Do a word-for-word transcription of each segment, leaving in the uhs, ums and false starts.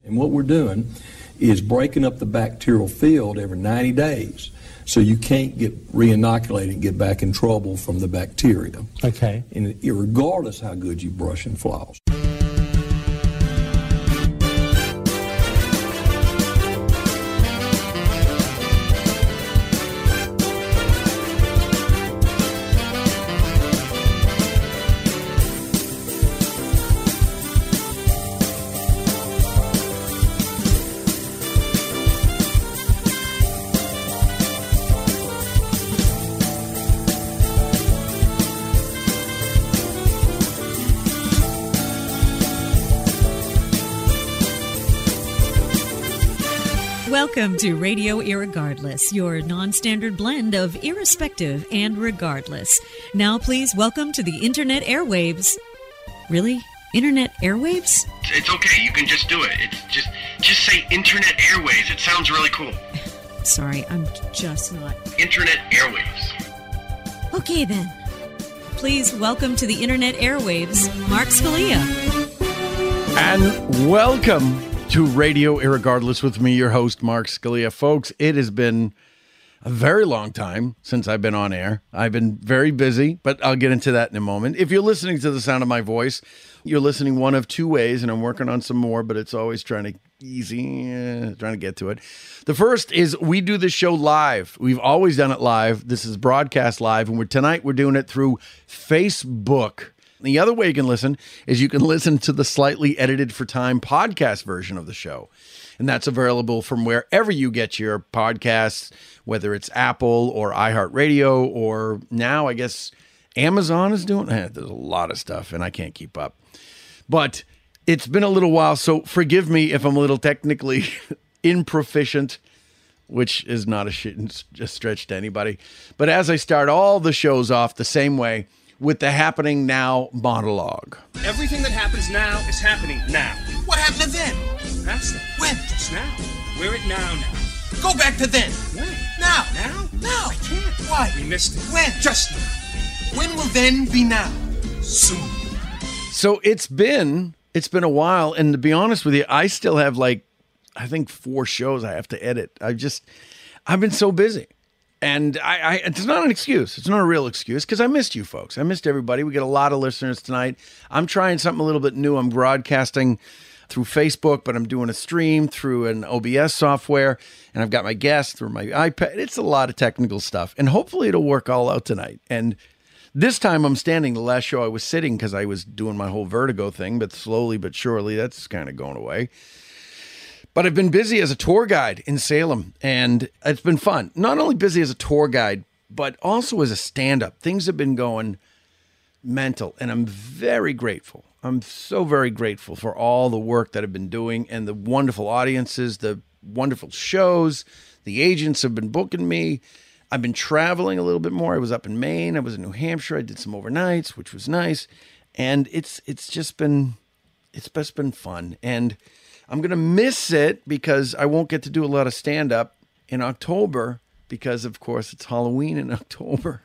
And what we're doing is breaking up the bacterial field every ninety days. So you can't get re-inoculated and get back in trouble from the bacteria. Okay. And regardless how good you brush and floss. Welcome to Radio Irregardless, your non-standard blend of irrespective and regardless. Now please welcome to the Internet airwaves. Really? Internet airwaves? It's okay, you can just do it. It's just just say Internet airwaves. It sounds really cool. Sorry, I'm just not... Internet airwaves. Okay then. Please welcome to the Internet airwaves, Mark Scalia. And welcome to Radio Irregardless with me, your host, Mark Scalia. Folks, it has been a very long time since I've been on air. I've been very busy, but I'll get into that in a moment. If you're listening to the sound of my voice, you're listening one of two ways, and I'm working on some more, but it's always trying to easy, uh, trying to get to it. The first is we do this show live. We've always done it live. This is broadcast live, and we're, tonight we're doing it through Facebook. The other way you can listen is you can listen to the slightly edited for time podcast version of the show. And that's available from wherever you get your podcasts, whether it's Apple or iHeartRadio, or now I guess Amazon is doing it. There's a lot of stuff and I can't keep up. But it's been a little while, so forgive me if I'm a little technically improficient, which is not a, shit, a stretch to anybody. But as I start all the shows off the same way, with the happening now monologue. Everything that happens now is happening now. What happened to then? That's it. When? Just now. We're at now now. Go back to then. When? Now. Now? Now. I can't. Why? We missed it. When? Just now. When will then be now? Soon. So it's been, it's been a while, and to be honest with you, I still have like, I think four shows I have to edit. I just, I've been so busy. And I, I, it's not an excuse. It's not a real excuse because I missed you folks. I missed everybody. We get a lot of listeners tonight. I'm trying something a little bit new. I'm broadcasting through Facebook, but I'm doing a stream through an O B S software. And I've got my guests through my iPad. It's a lot of technical stuff. And hopefully it'll work all out tonight. And this time I'm standing. The last show I was sitting because I was doing my whole vertigo thing. But slowly but surely that's kind of going away. But I've been busy as a tour guide in Salem, and it's been fun. Not only busy as a tour guide, but also as a stand-up. Things have been going mental, and I'm very grateful. I'm so very grateful for all the work that I've been doing and the wonderful audiences, the wonderful shows. The agents have been booking me. I've been traveling a little bit more. I was up in Maine. I was in New Hampshire. I did some overnights, which was nice. And it's it's just been, it's just been fun. And I'm going to miss it because I won't get to do a lot of stand-up in October because, of course, it's Halloween in October.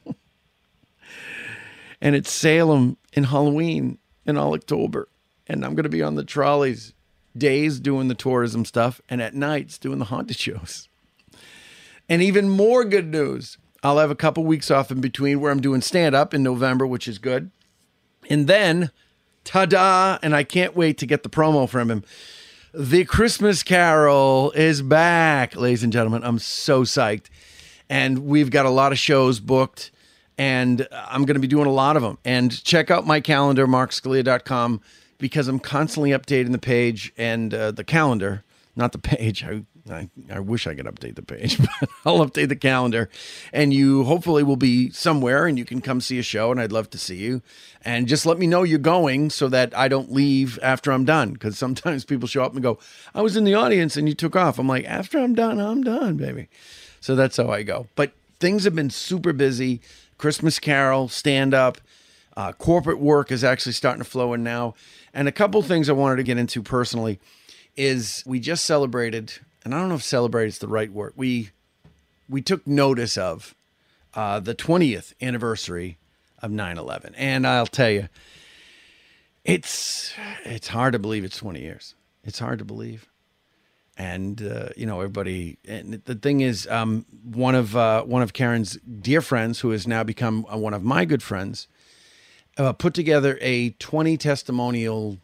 And it's Salem in Halloween in all October. And I'm going to be on the trolleys days doing the tourism stuff and at nights doing the haunted shows. And even more good news, I'll have a couple weeks off in between where I'm doing stand-up in November, which is good. And then, ta-da, and I can't wait to get the promo from him. The Christmas Carol is back, ladies and gentlemen. I'm so psyched. And we've got a lot of shows booked, and I'm going to be doing a lot of them. And check out my calendar, mark scalia dot com, because I'm constantly updating the page and uh, the calendar, not the page. I, I I wish I could update the page, but I'll update the calendar. And you hopefully will be somewhere and you can come see a show, and I'd love to see you. And just let me know you're going so that I don't leave after I'm done. Because sometimes people show up and go, I was in the audience and you took off. I'm like, after I'm done, I'm done, baby. So that's how I go. But things have been super busy. Christmas Carol, stand-up, uh, corporate work is actually starting to flow in now. And a couple things I wanted to get into personally is we just celebrated, and I don't know if celebrate is the right word. We we took notice of uh, the twentieth anniversary of nine eleven. And I'll tell you, it's it's hard to believe it's twenty years. It's hard to believe. And, uh, you know, everybody, and the thing is, um, one of, uh, one of Karen's dear friends, who has now become one of my good friends, uh, put together a twenty testimonial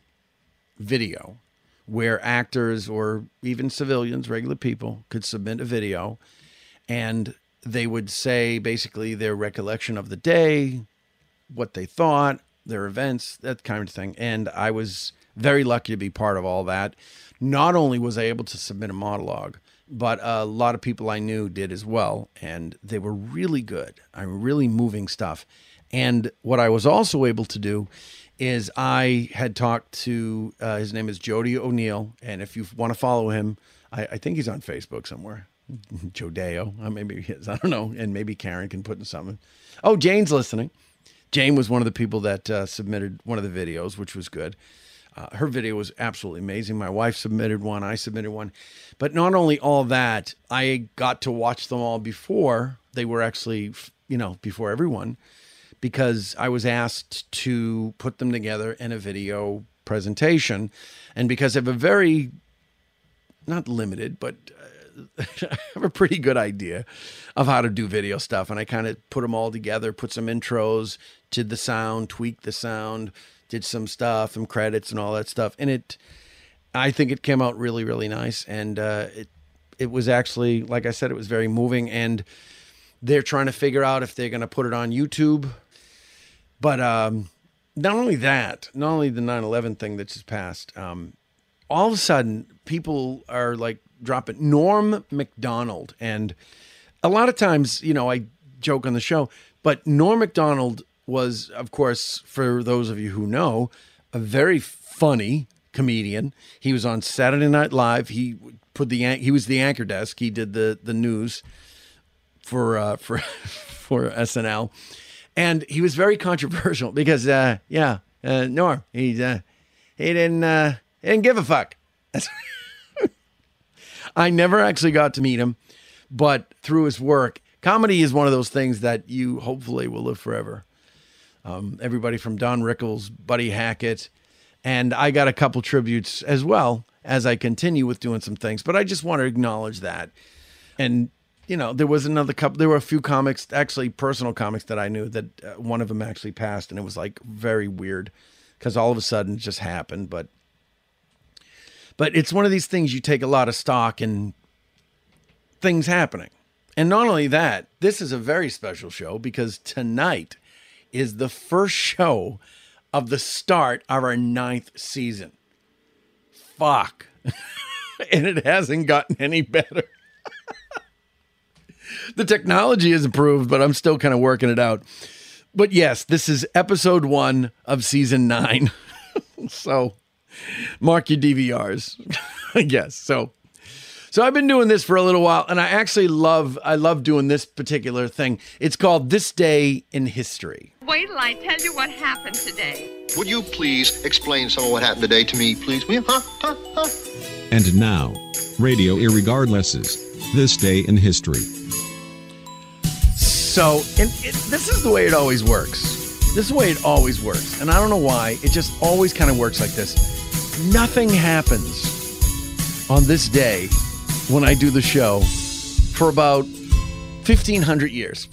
video where actors or even civilians, regular people, could submit a video, and they would say basically their recollection of the day, what they thought, their events, that kind of thing. And I was very lucky to be part of all that. Not only was I able to submit a monologue, but a lot of people I knew did as well. And they were really good. I'm really moving stuff. And what I was also able to do is I had talked to, uh, his name is Jody O'Neill. And if you want to follow him, I, I think he's on Facebook somewhere. Jodeo, uh, maybe he is, I don't know. And maybe Karen can put in something. Oh, Jane's listening. Jane was one of the people that uh, submitted one of the videos, which was good. Uh, her video was absolutely amazing. My wife submitted one. I submitted one. But not only all that, I got to watch them all before they were actually, you know, before everyone, because I was asked to put them together in a video presentation. And because I have a very, not limited, but uh, I have a pretty good idea of how to do video stuff. And I kind of put them all together, put some intros, did the sound, tweaked the sound, did some stuff, some credits and all that stuff. And it, I think it came out really, really nice. And uh, it, it was actually, like I said, it was very moving. And they're trying to figure out if they're going to put it on YouTube. But um, not only that, not only the nine eleven thing that just passed, um, all of a sudden people are like dropping Norm Macdonald. And a lot of times, you know, I joke on the show, but Norm Macdonald was, of course, for those of you who know, a very funny comedian. He was on Saturday Night Live. He put the he was the anchor desk. He did the the news for uh, for for S N L, and he was very controversial because uh, yeah, uh, Norm he uh, he didn't uh, he didn't give a fuck. I never actually got to meet him, but through his work, comedy is one of those things that you hopefully will live forever. Um, everybody from Don Rickles, Buddy Hackett, and I got a couple tributes as well as I continue with doing some things. But I just want to acknowledge that. And, you know, there was another couple, there were a few comics, actually personal comics that I knew that uh, one of them actually passed. And it was like very weird because all of a sudden it just happened. But, but it's one of these things you take a lot of stock in things happening. And not only that, this is a very special show because tonight is the first show of the start of our ninth season. Fuck. And it hasn't gotten any better. The technology has improved, but I'm still kind of working it out. But yes, this is episode one of season nine. So mark your D V Rs, I guess. So So I've been doing this for a little while, and I actually love, I love doing this particular thing. It's called This Day in History. Wait till I tell you what happened today. Would you please explain some of what happened today to me, please? Will you? Huh? Huh? Huh? And now, Radio Irregardless's This Day in History. So, and it, this is the way it always works. This is the way it always works. And I don't know why, it just always kind of works like this. Nothing happens on this day when I do the show for about fifteen hundred years,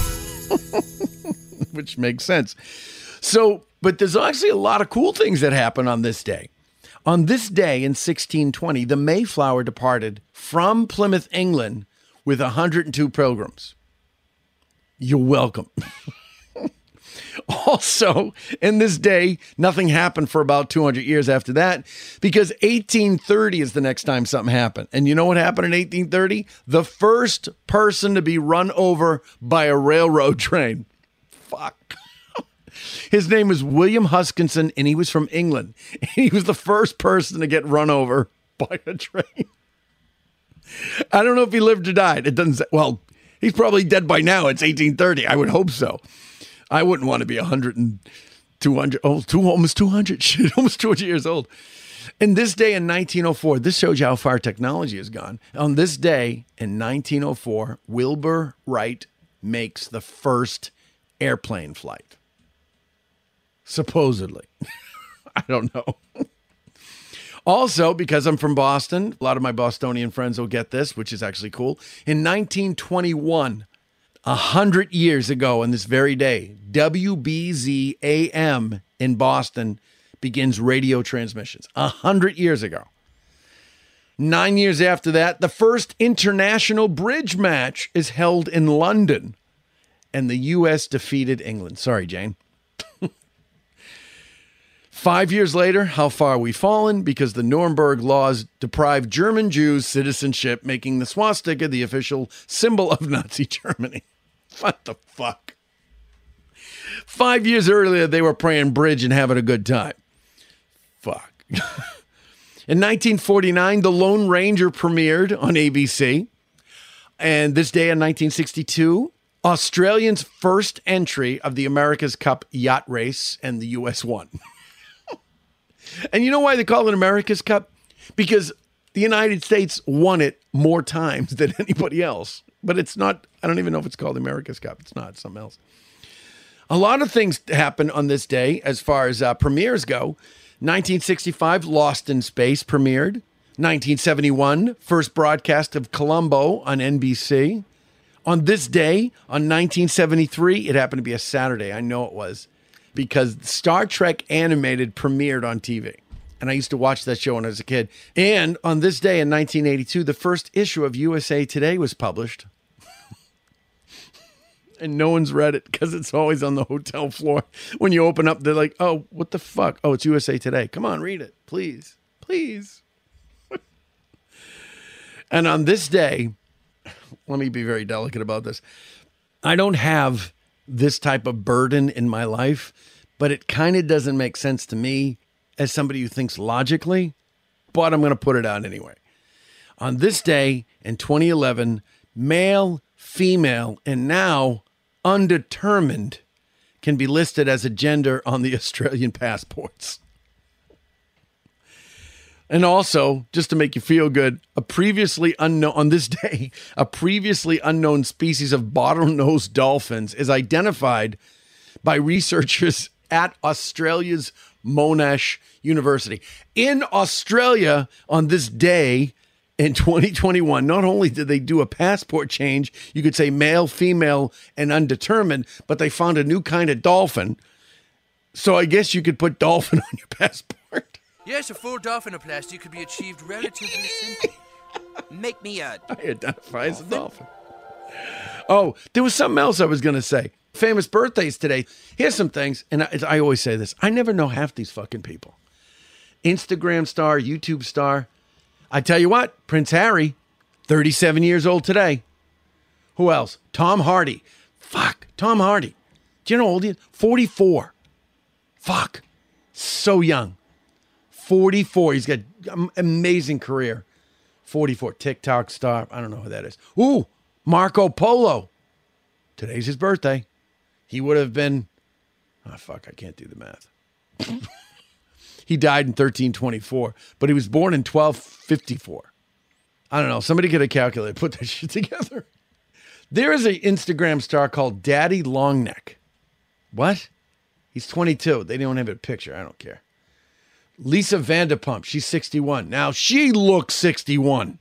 which makes sense. So, but there's actually a lot of cool things that happen on this day. On this day in sixteen twenty, the Mayflower departed from Plymouth, England with one hundred two pilgrims. You're welcome. Also, in this day, nothing happened for about two hundred years after that because eighteen thirty is the next time something happened. And you know what happened in eighteen thirty? The first person to be run over by a railroad train. Fuck. His name was William Huskinson, and he was from England. He was the first person to get run over by a train. I don't know if he lived or died. It doesn't say, well, he's probably dead by now. It's eighteen thirty. I would hope so. I wouldn't want to be one hundred and two hundred, oh, two, almost two hundred, shit, almost two hundred years old. In this day in nineteen oh four, this shows you how far technology has gone. On this day in nineteen oh four, Wilbur Wright makes the first airplane flight. Supposedly. I don't know. Also, because I'm from Boston, a lot of my Bostonian friends will get this, which is actually cool. In nineteen twenty-one, a hundred years ago on this very day, W B Z A M in Boston begins radio transmissions. A hundred years ago. Nine years after that, the first international bridge match is held in London, and the U S defeated England. Sorry, Jane. Five years later, how far we fallen? Because the Nuremberg laws deprived German Jews citizenship, making the swastika the official symbol of Nazi Germany. What the fuck? Five years earlier, they were playing bridge and having a good time. Fuck. In nineteen forty-nine, The Lone Ranger premiered on A B C. And this day in nineteen sixty-two, Australians' first entry of the America's Cup yacht race, and the U S won. And you know why they call it America's Cup? Because the United States won it more times than anybody else. But it's not, I don't even know if it's called America's Cup. It's not, it's something else. A lot of things happen on this day as far as uh, premieres go. nineteen sixty-five, Lost in Space premiered. nineteen seventy-one, first broadcast of Columbo on N B C. On this day, on nineteen seventy-three, it happened to be a Saturday. I know it was. Because Star Trek Animated premiered on T V. And I used to watch that show when I was a kid. And on this day in nineteen eighty-two, the first issue of U S A Today was published. And no one's read it because it's always on the hotel floor. When you open up, they're like, oh, what the fuck? Oh, it's U S A Today. Come on, read it. Please. Please. And on this day, let me be very delicate about this. I don't have this type of burden in my life, but it kind of doesn't make sense to me as somebody who thinks logically, but I'm going to put it out anyway. On this day in twenty eleven, male, female, and now undetermined can be listed as a gender on the Australian passports. And also, just to make you feel good, a previously unknown, on this day, a previously unknown species of bottlenose dolphins is identified by researchers at Australia's Monash University. In Australia, on this day in twenty twenty-one, not only did they do a passport change, you could say male, female, and undetermined, but they found a new kind of dolphin. So I guess you could put dolphin on your passport. Yes, a full dolphinoplasty could be achieved relatively simply. Make me a... I identify as a dolphin. Oh, there was something else I was going to say. Famous birthdays today. Here's some things, and I, I always say this. I never know half these fucking people. Instagram star, YouTube star. I tell you what, Prince Harry, thirty-seven years old today. Who else? Tom Hardy. Fuck, Tom Hardy. Do you know how old he is? forty-four. Fuck, so young. forty-four. He's got an amazing career. forty-four. TikTok star. I don't know who that is. Ooh, Marco Polo. Today's his birthday. He would have been... Oh, fuck. I can't do the math. He died in thirteen twenty-four, but he was born in twelve fifty-four. I don't know. Somebody could have calculated, put that shit together. There is an Instagram star called Daddy Longneck. What? He's twenty-two. They don't have a picture. I don't care. Lisa Vanderpump, she's sixty-one. Now, she looks sixty-one.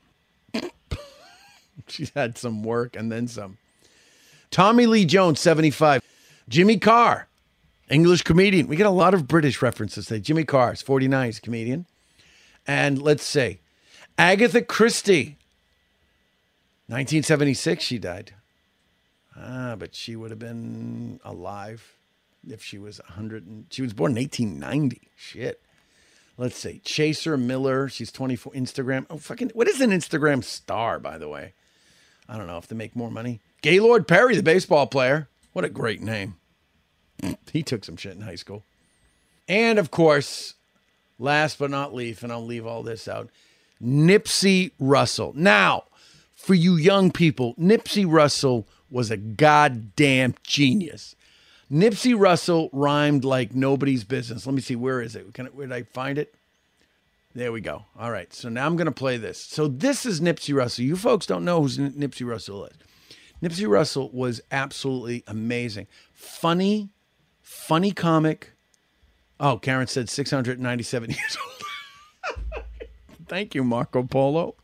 She's had some work and then some. Tommy Lee Jones, seventy-five. Jimmy Carr, English comedian. We get a lot of British references today. Jimmy Carr is forty-nine, he's a comedian. And let's see, Agatha Christie, nineteen seventy-six, she died. Ah, but she would have been alive if she was one hundred. And, she was born in eighteen ninety. Shit. Let's see. Chaser Miller. She's twenty-four. Instagram. Oh, fucking. What is an Instagram star, by the way? I don't know if they make more money. Gaylord Perry, the baseball player. What a great name. He took some shit in high school. And, of course, last but not least, and I'll leave all this out, Nipsey Russell. Now, for you young people, Nipsey Russell was a goddamn genius. Nipsey Russell rhymed like nobody's business. Let me see, where is it? Can I, where did I find it? There we go. All right, so now I'm going to play this. So this is Nipsey Russell. You folks don't know who Nipsey Russell is. Nipsey Russell was absolutely amazing. Funny, funny comic. Oh, Karen said six hundred ninety-seven years old. Thank you, Marco Polo.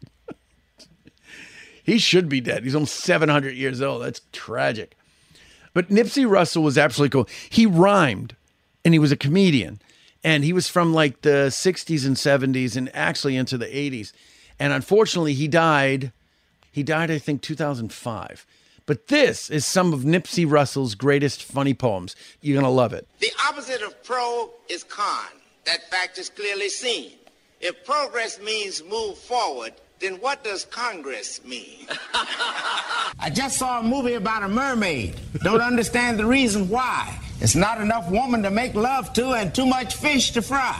He should be dead. He's almost seven hundred years old. That's tragic. But Nipsey Russell was absolutely cool. He rhymed, and he was a comedian. And he was from like the sixties and seventies and actually into the eighties. And unfortunately, he died. He died, I think, two thousand five. But this is some of Nipsey Russell's greatest funny poems. You're going to love it. The opposite of pro is con. That fact is clearly seen. If progress means move forward, then what does Congress mean? I just saw a movie about a mermaid. Don't understand the reason why. It's not enough woman to make love to and too much fish to fry.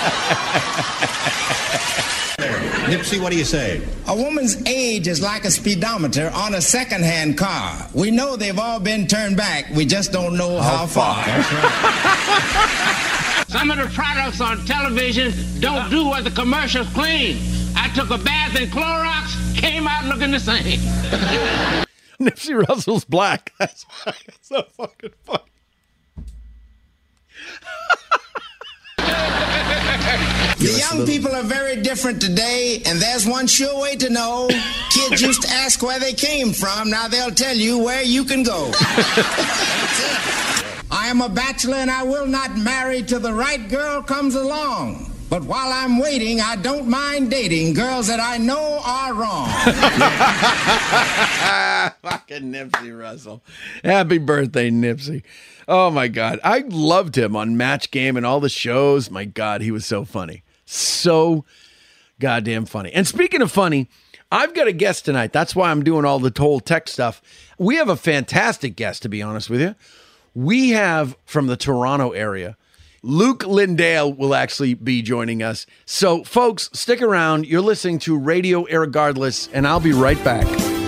Nipsey, what do you say? A woman's age is like a speedometer on a second-hand car. We know they've all been turned back. We just don't know how, how far. far. Some of the products on television don't do what the commercials claim. I took a bath in Clorox, came out looking the same. Nipsey Russell's black. That's why it's so fucking funny. The young people are very different today, and there's one sure way to know. Kids used to ask where they came from. Now they'll tell you where you can go. I am a bachelor, and I will not marry till the right girl comes along. But while I'm waiting, I don't mind dating girls that I know are wrong. Fucking Nipsey Russell. Happy birthday, Nipsey. Oh, my God. I loved him on Match Game and all the shows. My God, he was so funny. So goddamn funny. And speaking of funny, I've got a guest tonight. That's why I'm doing all the whole tech stuff. We have a fantastic guest, to be honest with you. We have, from the Toronto area, Luke Lindale will actually be joining us. So, folks, stick around. You're listening to Radio Irregardless, and I'll be right back.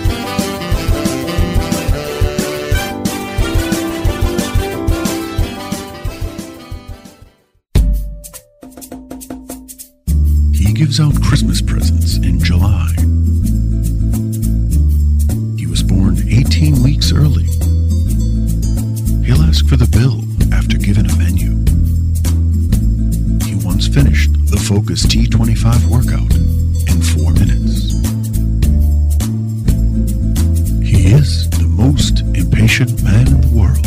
He gives out Christmas presents in July. He was born eighteen weeks early. He'll ask for the bill after giving a menu. He once finished the Focus T twenty-five workout in four minutes. He is the most impatient man in the world.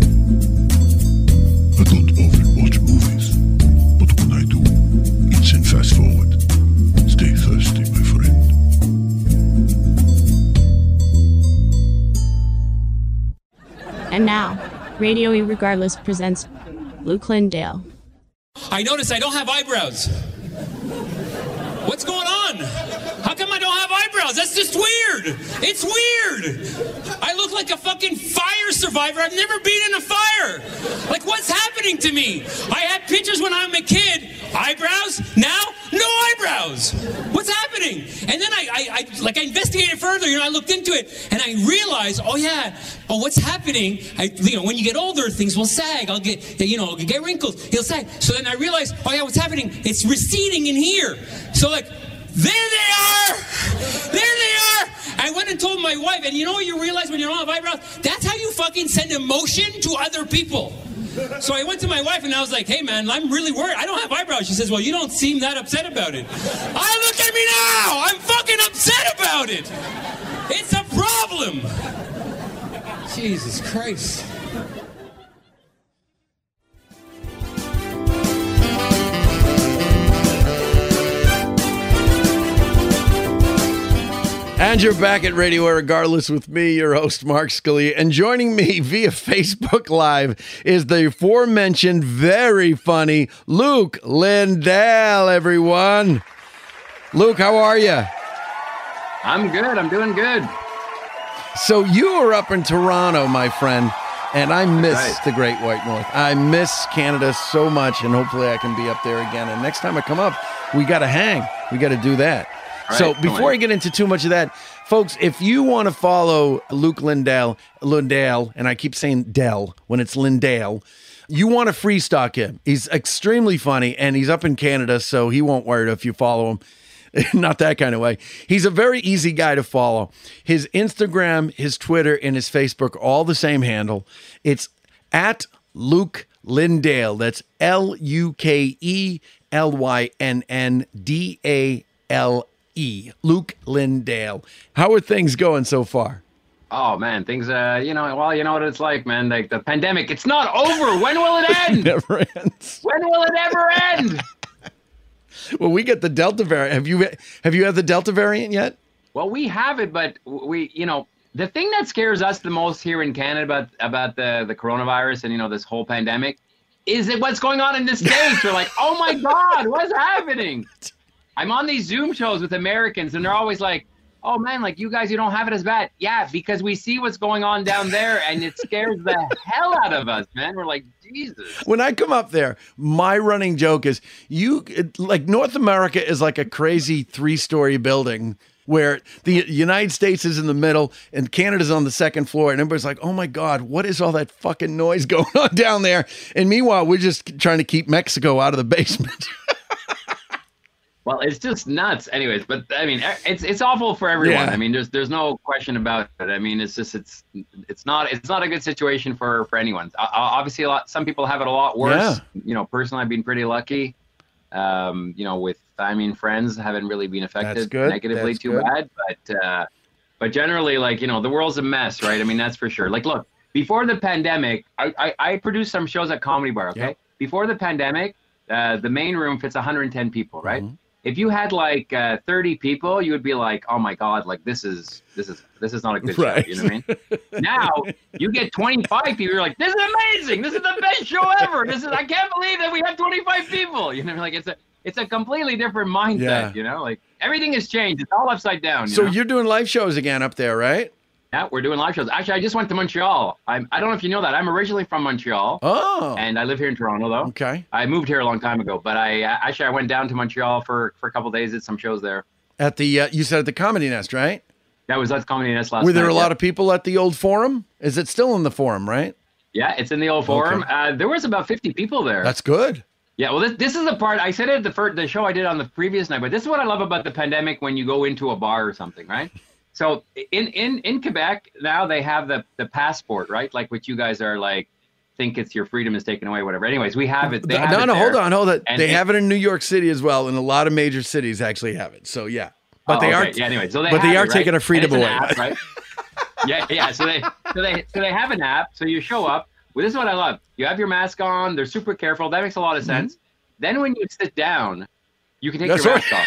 I don't often watch movies, but when I do, it's in fast forward. Stay thirsty, my friend. And now, Radio Irregardless presents Luke Lindale. I notice I don't have eyebrows. What's going on? How come I don't have eyebrows? That's just weird. It's weird. I look like a fucking fire survivor. I've never been in a fire. Like, what's happening to me? I had pictures when I'm a kid. Eyebrows. Now, no eyebrows. What's happening? And then I, I, I, like, I investigated further. You know, I looked into it, and I realized, oh yeah, oh, what's happening? I, you know, when you get older, things will sag. I'll get, you know, I'll get wrinkles. He'll sag. So then I realized, oh yeah, what's happening? It's receding in here. So like, there they are. There they are. I went and told my wife, and you know what you realize when you don't have eyebrows? That's how you fucking send emotion to other people. So I went to my wife and I was like, hey man, I'm really worried. I don't have eyebrows. She says, well, you don't seem that upset about it. I look at me now. I'm fucking upset about it. It's a problem. Jesus Christ. And you're back at Radio Irregardless with me, your host, Mark Scalia. And joining me via Facebook Live is the aforementioned, very funny Luke Lindale, everyone. Luke, how are you? I'm good. I'm doing good. So you are up in Toronto, my friend, and I miss right. the Great White North. I miss Canada so much, and hopefully I can be up there again. And next time I come up, we got to hang. We got to do that. Right, so before I get into too much of that, folks, if you want to follow Luke Lindale, Lindale, and I keep saying Dell when it's Lindale, you want to free stock him. He's extremely funny, and he's up in Canada, so he won't worry if you follow him. Not that kind of way. He's a very easy guy to follow. His Instagram, his Twitter, and his Facebook are all the same handle. It's at Luke Lindale. That's L U K E L Y N N D A L E. Luke Lindale. How are things going so far? Oh man, things. Uh, you know, well, you know what it's like, man. Like the pandemic, it's not over. When will it end? It never ends. When will it ever end? Well, we get the Delta variant. Have you have you had the Delta variant yet? Well, we have it, but we, you know, the thing that scares us the most here in Canada about about the the coronavirus and you know this whole pandemic is it what's going on in the States. We're like, oh my God, what's happening? I'm on these Zoom shows with Americans, and they're always like, oh man, like you guys, you don't have it as bad. Yeah, because we see what's going on down there, and it scares the hell out of us, man. We're like, Jesus. When I come up there, my running joke is, you like North America is like a crazy three-story building where the United States is in the middle and Canada's on the second floor, and everybody's like, oh my God, what is all that fucking noise going on down there? And meanwhile, we're just trying to keep Mexico out of the basement. Well, it's just nuts. Anyways, but I mean, it's it's awful for everyone. Yeah. I mean, there's there's no question about it. I mean, it's just it's it's not it's not a good situation for for anyone. Uh, obviously, a lot some people have it a lot worse. Yeah. You know, personally, I've been pretty lucky. Um, you know, with I mean, friends haven't really been affected That's good. negatively That's too good. bad. But uh, but generally, like you know, the world's a mess, right? I mean, that's for sure. Like, look, before the pandemic, I I, I produced some shows at Comedy Bar. Okay, Yep. before the pandemic, uh, the main room fits one hundred ten people, right? Mm-hmm. If you had like uh, thirty people, you would be like, "Oh my God, like this is this is this is not a good Right. show." You know what I mean? Now you get twenty-five people. You're like, "This is amazing! This is the best show ever! This is I can't believe that we have twenty-five people." You know, like it's a it's a completely different mindset. Yeah. You know, like everything has changed. It's all upside down. You So know? you're doing live shows again up there, right? Yeah, we're doing live shows. Actually, I just went to Montreal. I'm, I don't know if you know that. I'm originally from Montreal. Oh. And I live here in Toronto, though. Okay. I moved here a long time ago, but I uh, actually I went down to Montreal for, for a couple of days, did some shows there. At the, uh, you said at the Comedy Nest, right? That was at Comedy Nest last Were there night, a lot yeah. of people at the old forum? Is it still in the forum, right? Yeah, it's in the old forum. Okay. Uh, there was about fifty people there. That's good. Yeah, well, this, this is the part, I said it at the, first, the show I did on the previous night, but this is what I love about the pandemic when you go into a bar or something, right? So in, in, in Quebec, now they have the, the passport, right? Like what you guys are like, think it's your freedom is taken away, whatever. Anyways, we have it. They have no, it no, there. hold on, hold on. And They it- have it in New York City as well, and a lot of major cities actually have it. So yeah, but Oh, they okay. are. Yeah, anyway, so they but they have are it, right? taking a freedom And away. it's an app, right? yeah, yeah. So they, so they, so they have an app. So you show up. Well, this is what I love. You have your mask on. They're super careful. That makes a lot of sense. Then when you sit down, you can take That's your right. mask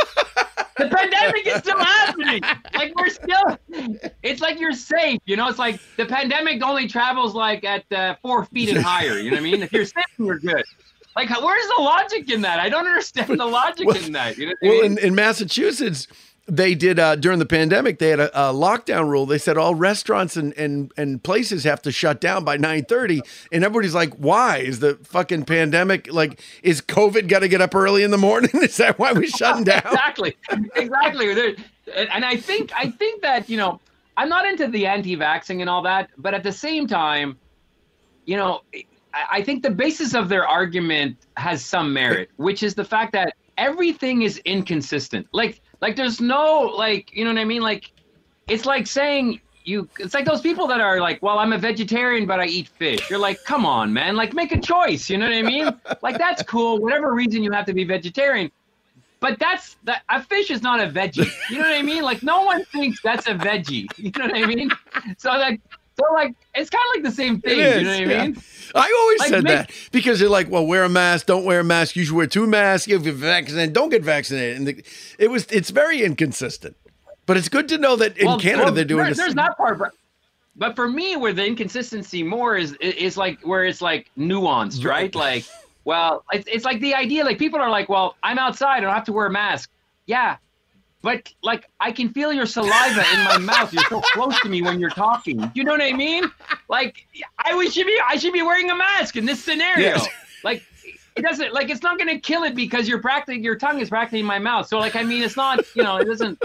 off. The pandemic is still happening. Like we're still. It's like you're safe. You know, it's like the pandemic only travels like at uh, four feet and higher. You know what I mean? If you're safe, you're good. Like, how- where's the logic in that? I don't understand the logic in that. You know what I Well, mean? in, in Massachusetts, they did uh, during the pandemic. They had a, a lockdown rule. They said all restaurants and, and, and places have to shut down by nine thirty. And everybody's like, "Why is the fucking pandemic like? Is COVID got to get up early in the morning? Is that why we're shutting down?" Exactly, exactly. There- And I think I think that you know I'm not into the anti-vaxxing and all that, but at the same time, you know, I I think the basis of their argument has some merit, which is the fact that everything is inconsistent. Like, like there's no like, you know what I mean? Like, it's like saying you. It's like those people that are like, well, I'm a vegetarian, but I eat fish. You're like, come on, man. Like, make a choice. You know what I mean? Like, that's cool. Whatever reason you have to be vegetarian. But that's that a fish is not a veggie. You know what I mean? Like no one thinks that's a veggie. You know what I mean? So like so like it's kind of like the same thing. It is, you know what yeah. I mean? I always Like, said make- that because they're like, well, wear a mask, don't wear a mask. You should wear two masks. If you're vaccinated, don't get vaccinated. And the, it was, it's very inconsistent. But it's good to know that in Well, Canada well, they're doing there- this. There's that part, but, but for me, where the inconsistency more is is like where it's like nuanced, right? Like, well, it's it's like the idea. Like people are like, well, I'm outside, I don't have to wear a mask. Yeah, but like I can feel your saliva in my mouth. You're so close to me when you're talking. You know what I mean? Like I would should be I should be wearing a mask in this scenario. Yes. Like it doesn't like it's not going to kill it because you're practically your tongue is practically in my mouth. So like I mean it's not you know it doesn't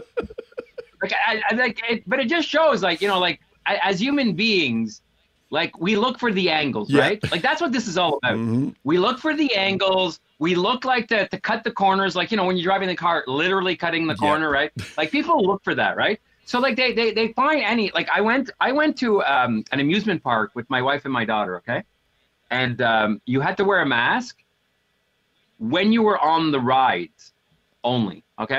like I, I like it, but it just shows like you know like I, as human beings. Like we look for the angles, Yeah. right? Like that's what this is all about. Mm-hmm. We look for the angles. We look like to, to cut the corners, like, you know, when you're driving the car, literally cutting the Yeah. corner, right? Like people look for that, right? So like they, they, they find any, like I went, I went to um, an amusement park with my wife and my daughter. Okay. And um, you had to wear a mask when you were on the rides only. Okay.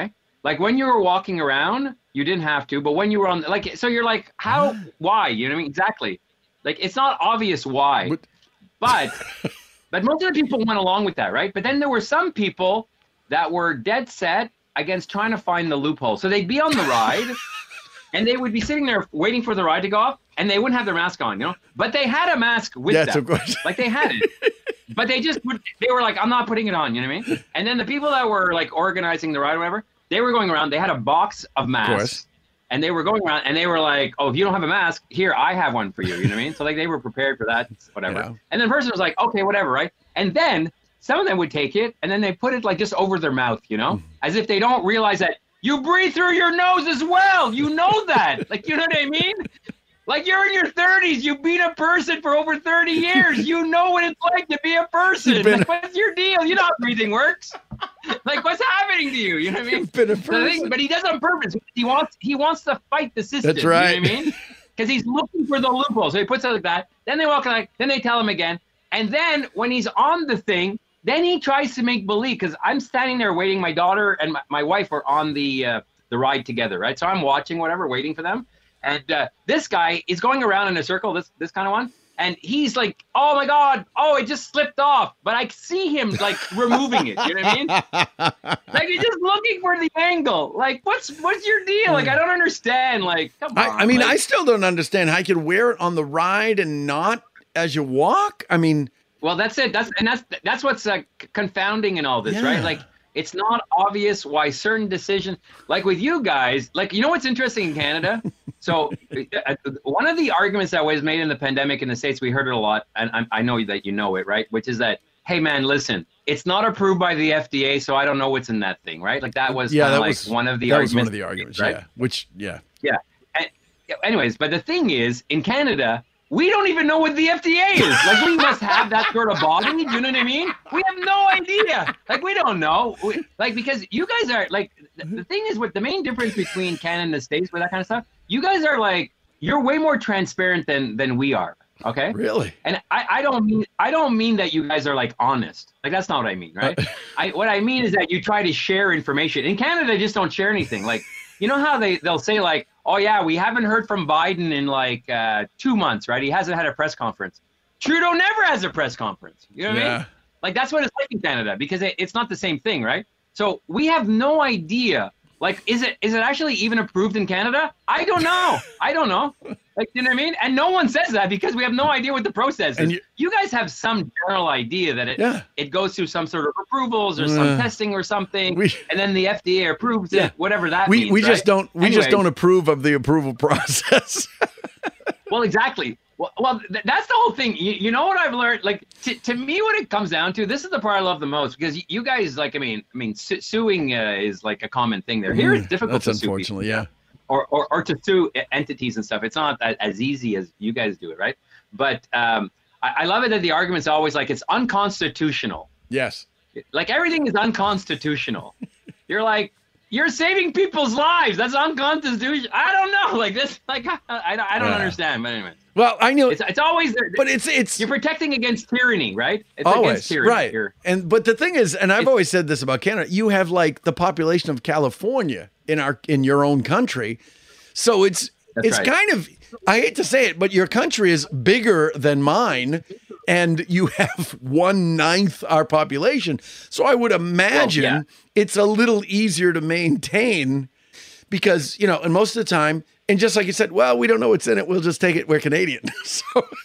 Like when you were walking around, you didn't have to, but when you were on, like, so you're like, how, why? You know what I mean? Exactly. Like, it's not obvious why, but, but, but most of the people went along with that, right? But then there were some people that were dead set against trying to find the loophole. So they'd be on the ride and they would be sitting there waiting for the ride to go off and they wouldn't have their mask on, you know, but they had a mask with yes, them. Of course. Like they had it. But they just, they were like, I'm not putting it on, you know what I mean? And then the people that were like organizing the ride or whatever, they were going around, they had a box of masks. Of and they were going around and they were like, oh, if you don't have a mask, here, I have one for you, you know what I mean? So like they were prepared for that, whatever. Yeah. And then the person was like, okay, whatever, right? And then some of them would take it and then they put it like just over their mouth, you know? As if they don't realize that you breathe through your nose as well. You know that. Like, you know what I mean? Like you're in your thirties, you've been a person for over thirty years. You know what it's like to be a person. Been, like, what's your deal? You know how breathing works. Like what's happening to you? You know what I mean? You've been a person. Thing, but he does it on purpose. He wants he wants to fight the system. That's right. You know what I mean? Because he's looking for the loophole. So he puts it like that. Then they walk like. Then they tell him again. And then when he's on the thing, then he tries to make believe. Because I'm standing there waiting. My daughter and my, my wife are on the uh, the ride together, right? So I'm watching whatever, waiting for them. And uh, this guy is going around in a circle, this this kind of one, and he's like, oh my God, oh, it just slipped off. But I see him like removing it, you know what I mean? Like he's just looking for the angle. Like, what's what's your deal? Like, I don't understand. Like, come on. I, I mean, like, I still don't understand how you could wear it on the ride and not as you walk. I mean, well, that's it. That's and that's that's what's uh, confounding in all this, yeah. right? Like, it's not obvious why certain decisions, like with you guys, like, you know what's interesting in Canada? So uh, one of the arguments that was made in the pandemic in the States, we heard it a lot, and I, I know that you know it, right? Which is that, hey, man, listen, it's not approved by the F D A, so I don't know what's in that thing, right? Like that was yeah, that like was, one of the that arguments. was one of the arguments, right? yeah. Which, yeah. Yeah. And, anyways, but the thing is, in Canada, we don't even know what the F D A is. Like, we must have that sort of body. Do you know what I mean? We have no idea. Like, we don't know. We, like, because you guys are, like, the, the thing is, what the main difference between Canada and the States with that kind of stuff, you guys are, like, you're way more transparent than than we are. Okay? Really? And I, I don't mean I don't mean that you guys are, like, honest. Like, that's not what I mean, right? I What I mean is that you try to share information. In Canada, they just don't share anything. Like, you know how they, they'll say, like, oh, yeah, we haven't heard from Biden in like uh, two months, right? He hasn't had a press conference. Trudeau never has a press conference. You know what yeah. I mean? Like, that's what it's like in Canada because it, it's not the same thing, right? So we have no idea. Like, is it is it actually even approved in Canada? I don't know. I don't know. Like, you know what I mean? And no one says that because we have no idea what the process is. You, you guys have some general idea that it yeah. it goes through some sort of approvals or uh, some testing or something, we, and then the F D A approves yeah. it, whatever that we, means. We right? just don't we Anyways, just don't approve of the approval process. Well, exactly. Well, well, th- that's the whole thing. You, you know what I've learned? Like, t- to me, what it comes down to, this is the part I love the most because y- you guys, like, I mean, I mean, su- suing uh, is like a common thing there. Here, it's difficult that's to sue unfortunately, people, yeah. Or, or or to sue entities and stuff. It's not a- as easy as you guys do it, right? But um, I-, I love it that the argument's always like it's unconstitutional. Yes. Like everything is unconstitutional. You're like, you're saving people's lives. That's unconstitutional. I don't know. Like this, like I, I, I don't yeah. understand. But anyway. Well, I know it's, it's always there. But it's it's you're protecting against tyranny, right? It's always against tyranny. right. You're, and but the thing is, and I've always said this about Canada, you have like the population of California in our in your own country, so it's That's it's right. kind of, I hate to say it, but your country is bigger than mine, and you have one ninth our population. So I would imagine well, yeah. it's a little easier to maintain because, you know, and most of the time. And just like you said, well, we don't know what's in it. We'll just take it. We're Canadian. So.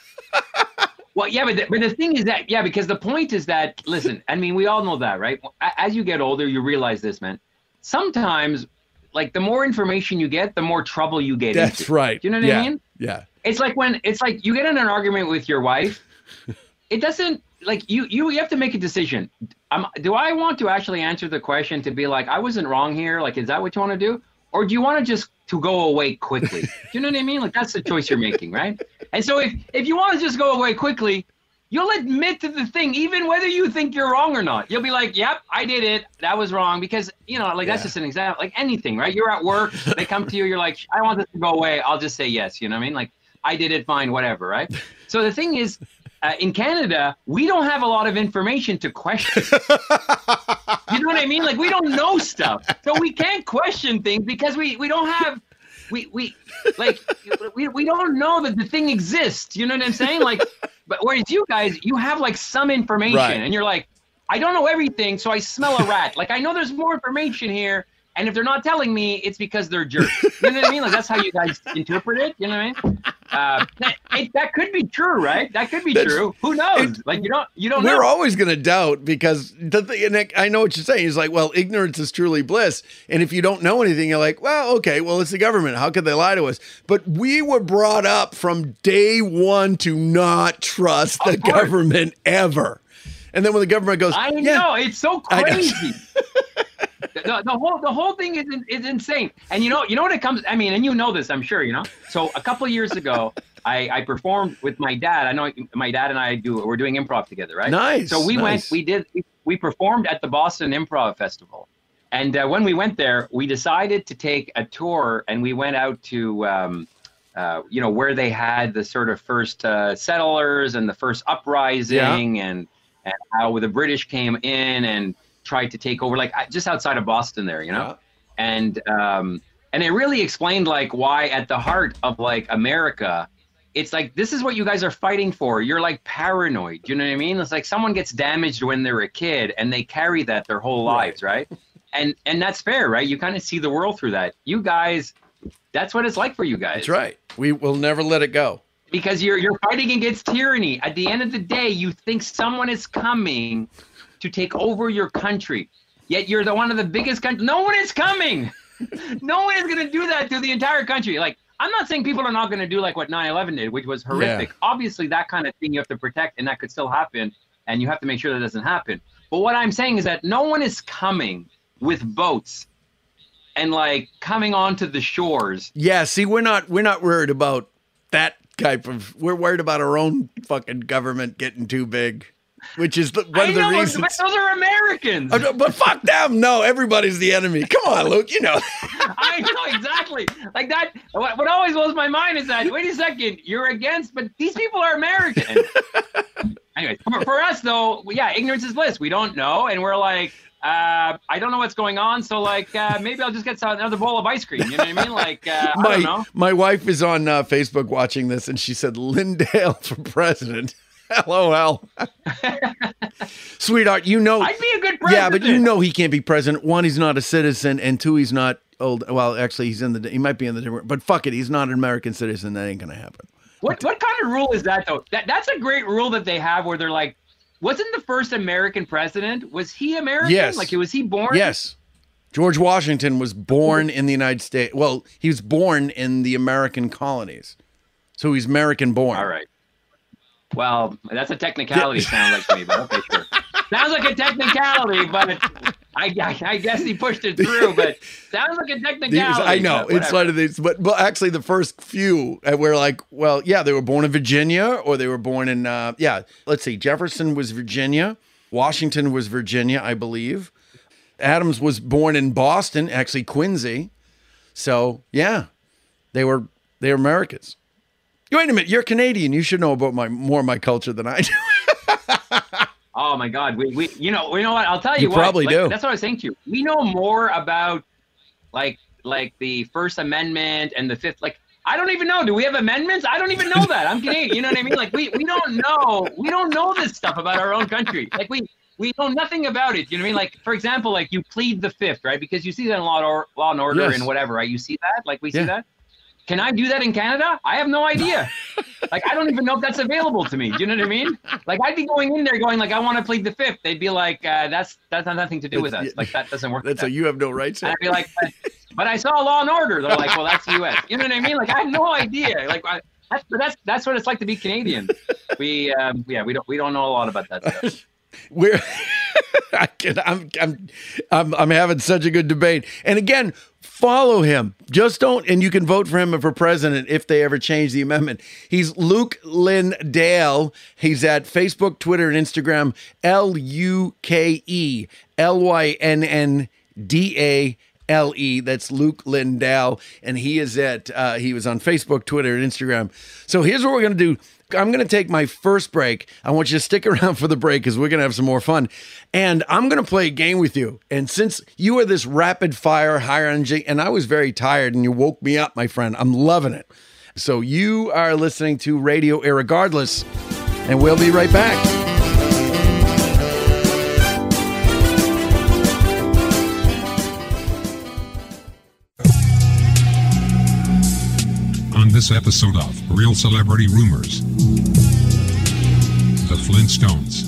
Well, yeah, but the, but the thing is that, yeah, because the point is that, listen, I mean, we all know that, right? As you get older, you realize this, man. Sometimes, like, the more information you get, the more trouble you get That's into. right. Do you know what yeah. I mean? Yeah. It's like when, it's like you get in an argument with your wife. It doesn't, like, you, you, you have to make a decision. Um, do I want to actually answer the question to be like, I wasn't wrong here? Like, is that what you want to do? Or do you want to just to go away quickly? Do you know what I mean? Like, that's the choice you're making, right? And so if, if you want to just go away quickly, you'll admit to the thing, even whether you think you're wrong or not. You'll be like, yep, I did it. That was wrong. Because, you know, like, that's Yeah. just an example. Like anything, right? You're at work. They come to you. You're like, I want this to go away. I'll just say yes. You know what I mean? Like, I did it, fine, whatever, right? So the thing is, uh, in Canada, we don't have a lot of information to question. You You know what I mean? Like, we don't know stuff. So we can't question things because we, we don't have, we, we, like, we, we don't know that the thing exists. You know what I'm saying? Like, but whereas you guys, you have like some information Right. and you're like, I don't know everything, so I smell a rat. Like, I know there's more information here. And if they're not telling me, it's because they're jerks. You know what I mean? Like, that's how you guys interpret it. You know what I mean? Uh, that, it, that could be true, right? That could be That's- true. Who knows? it- like, you don't, you don't We're know. always going to doubt because the thing, and I know what you're saying. He's like, well, ignorance is truly bliss. And if you don't know anything, you're like, well, okay, well, it's the government. How could they lie to us? But we were brought up from day one to not trust the government ever. And then when the government goes, I yeah, know, it's so I know. crazy. the, the whole the whole thing is is insane. And you know, you know what it comes. I mean, and you know this, I'm sure. You know. So a couple of years ago, I, I performed with my dad. I know my dad and I do. We're doing improv together, right? Nice, So we nice. went. We did. We, we performed at the Boston Improv Festival, and uh, when we went there, we decided to take a tour, and we went out to. Um, uh, you know, where they had the sort of first uh, settlers and the first uprising, Yeah. and and how the British came in and tried to take over, like just outside of Boston there, you know? Yeah. And um, and it really explained like why at the heart of like America, it's like, this is what you guys are fighting for. You're like paranoid, you know what I mean? It's like someone gets damaged when they're a kid and they carry that their whole lives, right? And and that's fair, right? You kind of see the world through that. You guys, that's what it's like for you guys. That's right. We will never let it go. Because you're you're fighting against tyranny. At the end of the day, you think someone is coming to take over your country. Yet you're the one of the biggest countries. No one is coming. No one is going to do that to the entire country. Like, I'm not saying people are not going to do like what nine eleven did, which was horrific. Yeah. Obviously, that kind of thing you have to protect, and that could still happen, and you have to make sure that doesn't happen. But what I'm saying is that no one is coming with boats and like coming onto the shores. Yeah, see, we're not we're not worried about that type of. We're worried about our own fucking government getting too big, which is the, one I of the know, reasons. but those are Americans. Uh, But fuck them. No, everybody's the enemy. Come on, Luke. You know. I know exactly. Like that. What, what always blows my mind is that, wait a second, you're against, but these people are American. Anyway, for, for us though, yeah, ignorance is bliss. We don't know, and we're like, uh, I don't know what's going on, so like uh, maybe I'll just get some, another bowl of ice cream. You know what I mean? Like uh, I don't know. My my wife is on uh, Facebook watching this, and she said Lindale for president. LOL. Sweetheart, you know. I'd be a good president. Yeah, but you know he can't be president. One, he's not a citizen, and two, he's not old. Well, actually, he's in the. He might be in the. But fuck it, he's not an American citizen. That ain't gonna happen. What what kind of rule is that though? That that's a great rule that they have where they're like, wasn't the first American president? Was he American? Yes. Like, was he born? Yes. George Washington was born in the United States. Well, he was born in the American colonies, so he's American born. All right. Well, that's a technicality, sounds like to me, but okay, sure. Sounds like a technicality, but it, I, I, I guess he pushed it through, but sounds like a These- technicality. I know but it's whatever. one of these, but but actually the first few uh, were like, well, yeah, they were born in Virginia or they were born in, uh, yeah. Let's see, Jefferson was Virginia, Washington was Virginia, I believe. Adams was born in Boston, actually Quincy. So yeah, they were they were Americans. Wait a minute, you're Canadian. You should know about my more of my culture than I do. Oh my God, we, we you know you know what? I'll tell you, You what. probably like, do. That's what I was saying to you. We know more about like like the First Amendment and the Fifth. Like I don't even know. Do we have amendments? I don't even know that. I'm Canadian. You know what I mean? Like we we don't know. We don't know this stuff about our own country. Like we. We know nothing about it. You know what I mean? Like, for example, like you plead the fifth, right? Because you see that in law, or, law and order Yes. and whatever, right? You see that? Like we see Yeah. that? Can I do that in Canada? I have no idea. Like, I don't even know if that's available to me. Do you know what I mean? Like, I'd be going in there going like, I want to plead the fifth. They'd be like, uh, that's that's not nothing to do with us. That's- Like, that doesn't work. That's with a you have no rights. and I'd be like, but, but I saw Law and Order. They're like, well, that's the U S. You know what I mean? Like, I have no idea. Like, I, that's but that's that's what it's like to be Canadian. We um, yeah, we don't we don't know a lot about that stuff. We're I can, I'm, I'm, I'm, I'm having such a good debate. And again, follow him. Just don't, and you can vote for him for president if they ever change the amendment. He's Luke Lindale. He's at Facebook, Twitter, and Instagram. L U K E L Y N N D A L E. That's Luke Lindale, and he is at. Uh, he was on Facebook, Twitter, and Instagram. So here's what we're gonna do. I'm going to take my first break. I want you to stick around for the break because we're going to have some more fun. And I'm going to play a game with you. And since you are this rapid fire, higher energy, and I was very tired and you woke me up, my friend, I'm loving it. So you are listening to Radio Irregardless, and we'll be right back. On this episode of Real Celebrity Rumors, The Flintstones.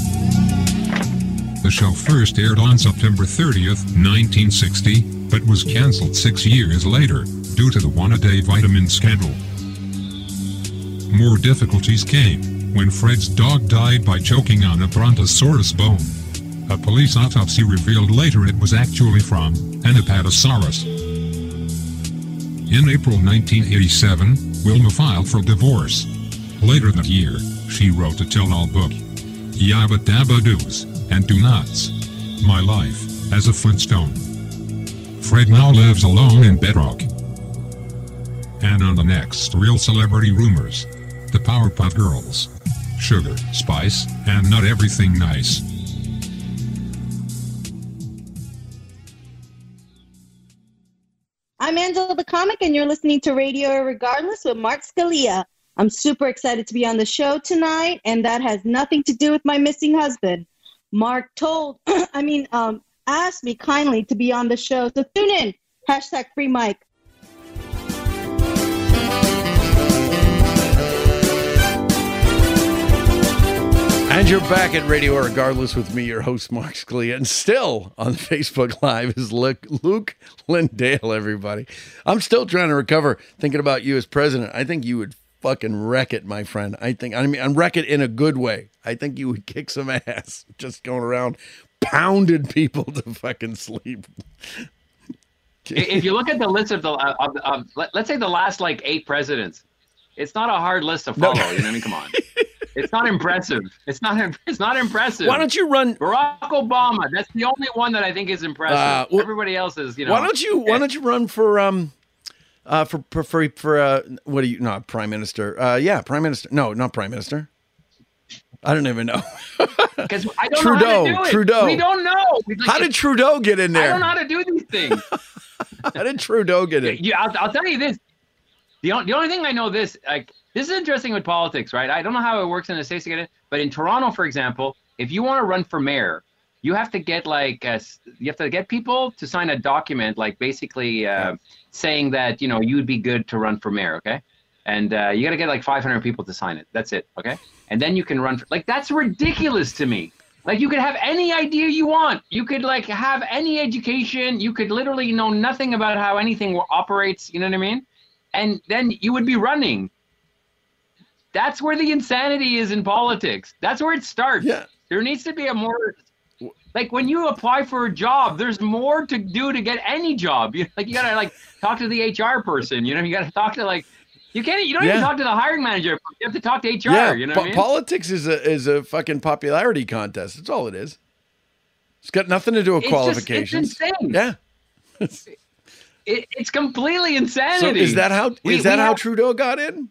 The show first aired on September thirtieth, nineteen sixty, but was canceled six years later due to the one-a-day vitamin scandal. More difficulties came when Fred's dog died by choking on a brontosaurus bone. A police autopsy revealed later it was actually from an apatosaurus. In April nineteen eighty-seven, Wilma filed for divorce. Later that year, she wrote a tell-all book, Yabba Dabba Doos and Do Nots, My Life as a Flintstone. Fred now lives alone in Bedrock. And on the next Real Celebrity Rumors, the Powerpuff Girls. Sugar, spice, and not everything nice. I'm Angela the Comic, and you're listening to Radio Irregardless with Mark Scalia. I'm super excited to be on the show tonight, and that has nothing to do with my missing husband. Mark told, I mean, um, asked me kindly to be on the show, so tune in. Hashtag free Mike. And you're back at Radio Irregardless with me, your host, Mark Scalia. And still on Facebook Live is Luke, Luke Lindale, everybody. I'm still trying to recover thinking about you as president. I think you would fucking wreck it, my friend. I think, I mean, and wreck it in a good way. I think you would kick some ass just going around pounding people to fucking sleep. If you look at the list of the, of, of, let's say the last like eight presidents, it's not a hard list to follow. No. You know what I mean? Come on. It's not impressive. It's not. It's not impressive. Why don't you run Barack Obama? That's the only one that I think is impressive. Uh, well, Everybody else is, you know. Why don't you? Why don't you run for um, uh, for for for, for uh, what do you? Not prime minister. Uh, yeah, prime minister. No, not prime minister. I don't even know. Because I don't Trudeau, know how to do it. Trudeau. We don't know. Like, how did Trudeau get in there? I don't know how to do these things. How did Trudeau get in? Yeah, I'll, I'll tell you this. The only, the only thing I know this like. This is interesting with politics, right? I don't know how it works in the States, but in Toronto, for example, if you want to run for mayor, you have to get like a, you have to get people to sign a document, like basically uh, saying that you know you'd be good to run for mayor, okay? And uh, you got to get like five hundred people to sign it. That's it, okay? And then you can run for, like that's ridiculous to me. Like you could have any idea you want. You could like have any education. You could literally know nothing about how anything operates. You know what I mean? And then you would be running. That's where the insanity is in politics. That's where it starts. Yeah. There needs to be a more, like when you apply for a job, there's more to do to get any job. You like you gotta like talk to the H R person. You know, you gotta talk to like, you can't. You don't yeah. even talk to the hiring manager. You have to talk to H R. Yeah. You know, po- what I mean? Politics is a is a fucking popularity contest. That's all it is. It's got nothing to do with it's qualifications. Just, it's insane. Yeah. it, it's completely insanity. So is that how we, is that how have, Trudeau got in?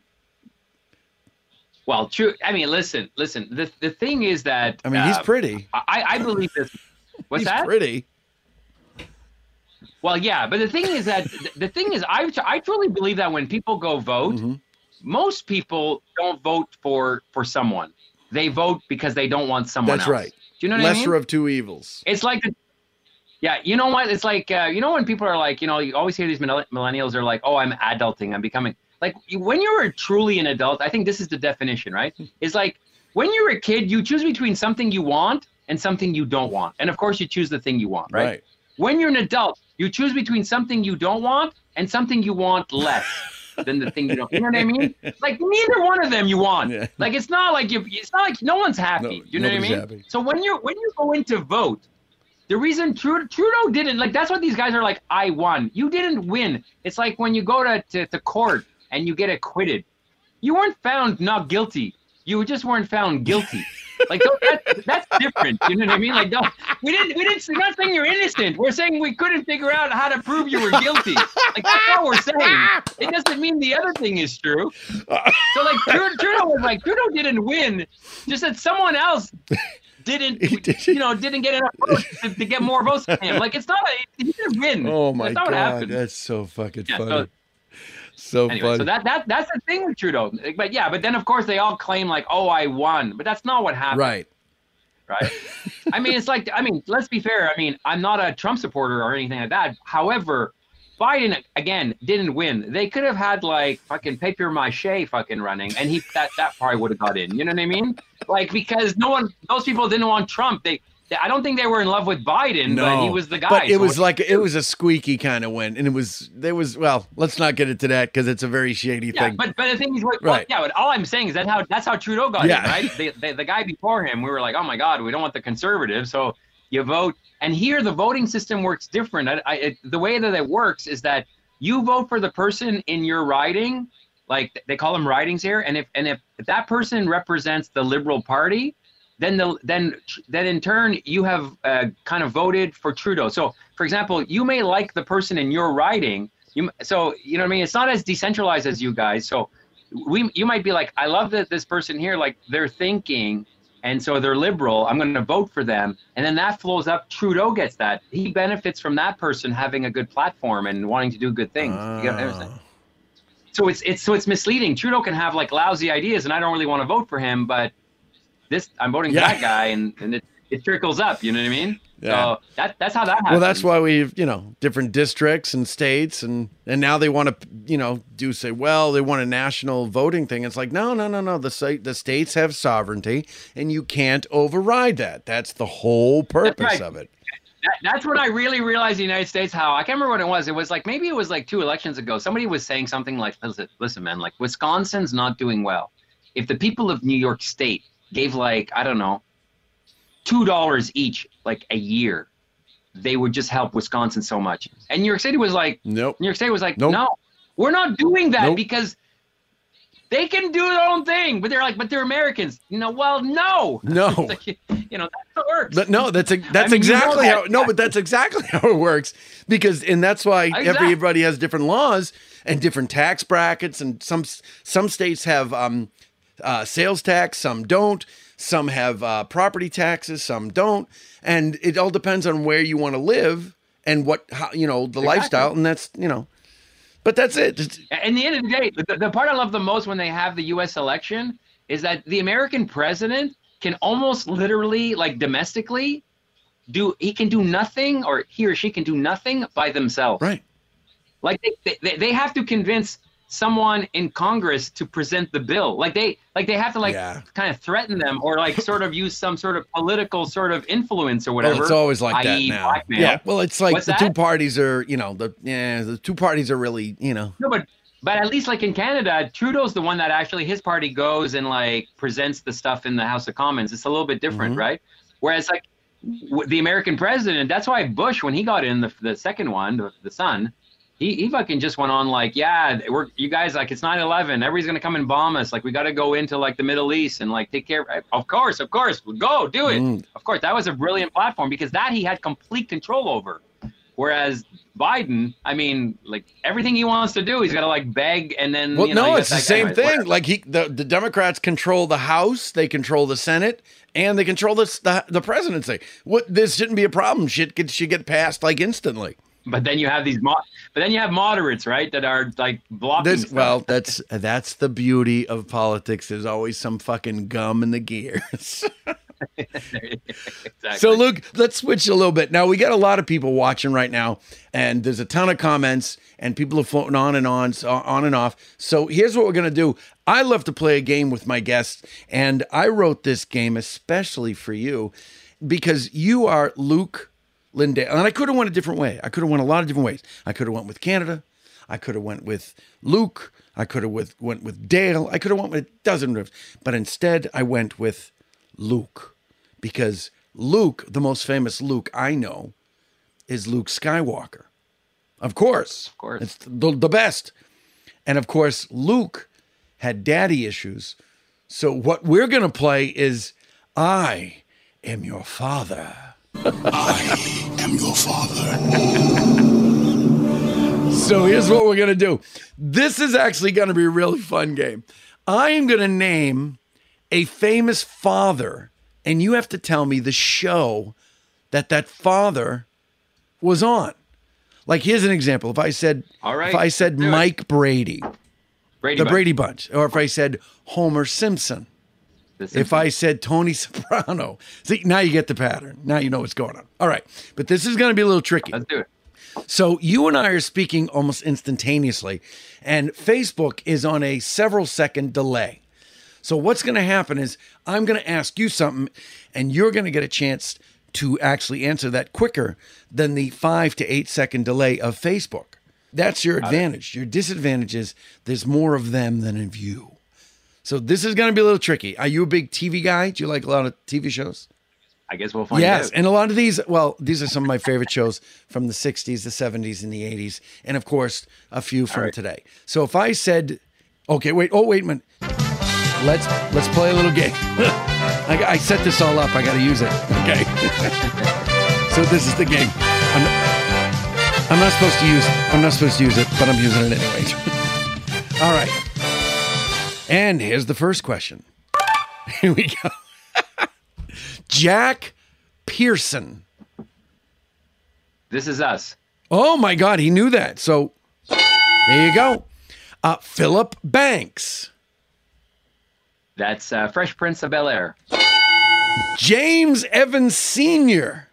Well, true. I mean, listen, listen. The the thing is that I mean, he's uh, pretty. I, I believe this. What's he's that? Pretty. Well, yeah, but the thing is that the thing is, I I truly believe that when people go vote, mm-hmm. most people don't vote for for someone. They vote because they don't want someone That's else. right. Do you know what Lesser I mean? of two evils. It's like, yeah, you know what? It's like, uh, you know, when people are like, you know, you always hear these millennials are like, oh, I'm adulting, I'm becoming. Like when you're truly an adult, I think this is the definition, right? It's like when you're a kid, you choose between something you want and something you don't want. And of course you choose the thing you want, right? Right. When you're an adult, you choose between something you don't want and something you want less than the thing you don't. You know what I mean? Like neither one of them you want. Yeah. Like it's not like you. It's not like no one's happy. No, you know what I mean? Happy. So when you're when you go in to vote, the reason Trudeau, Trudeau didn't like that's what these guys are like. I won. You didn't win. It's like when you go to to, to court and you get acquitted. You weren't found not guilty. You just weren't found guilty. Like that, that's different. You know what I mean? Like don't, we didn't we didn't we're not saying you're innocent. We're saying we couldn't figure out how to prove you were guilty. Like that's all we're saying. It doesn't mean the other thing is true. So like Trudeau, Trudeau was like Trudeau didn't win, just that someone else didn't you know didn't get enough votes to, to get more votes than him. Like it's not a he didn't win. Oh my that's not God, that's so fucking yeah, funny. So, So anyway, funny. so that that that's the thing with Trudeau. But yeah, but then of course they all claim like, oh, I won, but that's not what happened. Right. Right. I mean, it's like I mean, let's be fair. I mean, I'm not a Trump supporter or anything like that. However, Biden again didn't win. They could have had like fucking papier mâché fucking running, and he that that probably would have got in. You know what I mean? Like because no one, those people didn't want Trump. They. I don't think they were in love with Biden, No, but he was the guy. But it so was like it was a squeaky kind of win, and it was there was well. Let's not get into that because it's a very shady yeah, thing. but but the thing is, well, Right. yeah. But all I'm saying is that how that's how Trudeau got Yeah. in, right? The, the the guy before him, we were like, oh my God, we don't want the conservatives, so you vote. And here the voting system works different. I, I, it, the way that it works is that you vote for the person in your riding, like they call them ridings here, and if and if, if that person represents the Liberal Party. Then the then then in turn you have uh, kind of voted for Trudeau. So for example, you may like the person in your riding. You so you know what I mean. It's not as decentralized as you guys. So we you might be like, I love that this person here, like they're thinking, and so they're liberal. I'm going to vote for them, and then that flows up. Trudeau gets that. He benefits from that person having a good platform and wanting to do good things. Oh. You gotta understand? So it's it's so it's misleading. Trudeau can have like lousy ideas, and I don't really want to vote for him, but. This I'm voting Yeah. for that guy, and, and it, it trickles up. You know what I mean? Yeah. So that that's how that happens. Well, that's why we've, you know, different districts and states, and and now they want to, you know, do say, well, they want a national voting thing. It's like, no, no, no, no. The state, the states have sovereignty, and you can't override that. That's the whole purpose right. of it. That, that's when I really realized the United States how I can't remember what it was. It was like maybe it was like two elections ago. Somebody was saying something like, listen, listen, man, like Wisconsin's not doing well. If the people of New York State gave like, I don't know, two dollars each, like a year, they would just help Wisconsin so much. And New York City was like, nope. New York State was like, Nope. no, we're not doing that Nope. because they can do their own thing. But they're like, but they're Americans. You know, well, no. No. It's like, you know, that's how it works. But no, that's a, that's I mean, you know exactly that. how. No, but that's exactly how it works. Because and that's why Exactly. everybody has different laws and different tax brackets, and some some states have um, uh, sales tax, some don't. Some have uh, property taxes, some don't, and it all depends on where you want to live and what how, you know the Exactly. lifestyle, and that's you know. But that's it. It's- At the end of the day, the, the part I love the most when they have the U S election is that the American president can almost literally, like domestically, do he can do nothing, or he or she can do nothing by themselves. Right. Like they, they, they have to convince someone in Congress to present the bill. Like they like they have to like Yeah. kind of threaten them or like sort of use some sort of political sort of influence or Well, whatever. it's always like that that is now. blackmail. Yeah. Well, it's like What's the that? two parties are, you know, the yeah, the two parties are really, you know. No, but but at least like in Canada, Trudeau's the one that actually his party goes and like presents the stuff in the House of Commons. It's a little bit different, Mhm. right? Whereas like w- the American president, that's why Bush, when he got in the the second one, the, the son, he he fucking just went on like, yeah, we're you guys like it's nine eleven, everybody's gonna come and bomb us. Like we got to go into like the Middle East and like take care. Of course, of course, go do it. Mm. Of course, that was a brilliant platform because that he had complete control over. Whereas Biden, I mean, like everything he wants to do, he's got to like beg and then. Well, you know, no, you it's got the that- same anyways, thing. whatever. Like he, the, the Democrats control the House, they control the Senate, and they control the the, the presidency. What this shouldn't be a problem. Shit could should get passed like instantly. But then you have these, mo- but then you have moderates, right, that are like blocking. This, stuff. well, that's that's the beauty of politics. There's always some fucking gum in the gears. Exactly. So, Luke, let's switch a little bit. Now, we got a lot of people watching right now, and there's a ton of comments, and people are floating on and on, so- on and off. So, here's what we're going to do. I love to play a game with my guests, and I wrote this game especially for you because you are Luke Lindale. And I could have went a different way. I could have went a lot of different ways. I could have went with Canada. I could have went with Luke. I could have with, went with Dale. I could have went with a dozen of, but instead I went with Luke, because Luke, the most famous Luke I know, is Luke Skywalker. Of course. Of course. It's the, the best. And of course, Luke had daddy issues. So what we're going to play is I am your father. I am your father. So here's what we're going to do. This is actually going to be a really fun game. I am going to name a famous father, and you have to tell me the show that that father was on. Like, here's an example. If I said, All right, if I said Mike Brady, Brady the Bunch. Brady Bunch, or if I said Homer Simpson, if I said Tony Soprano, see, now you get the pattern. Now you know what's going on. All right, but this is going to be a little tricky. Let's do it. So you and I are speaking almost instantaneously, and Facebook is on a several second delay. So what's going to happen is I'm going to ask you something, and you're going to get a chance to actually answer that quicker than the five to eight second delay of Facebook. That's your advantage. Your disadvantage is there's more of them than of you. So this is going to be a little tricky. Are you a big T V guy? Do you like a lot of T V shows? I guess we'll find yes, out. and a lot of these, well, these are some of my favorite shows from the sixties, the seventies, and the eighties, and of course, a few from right. today. So if I said, okay, wait, oh, wait a minute. Let's, let's play a little game. I, I set this all up. I got to use it. Okay. So this is the game. I'm, I'm not supposed to use, I'm not supposed to use it, but I'm using it anyway. All right. And here's the first question. Here we go. Jack Pearson. This Is Us. Oh my God, he knew that. So there you go. Uh, Philip Banks. That's uh, Fresh Prince of Bel-Air. James Evans Senior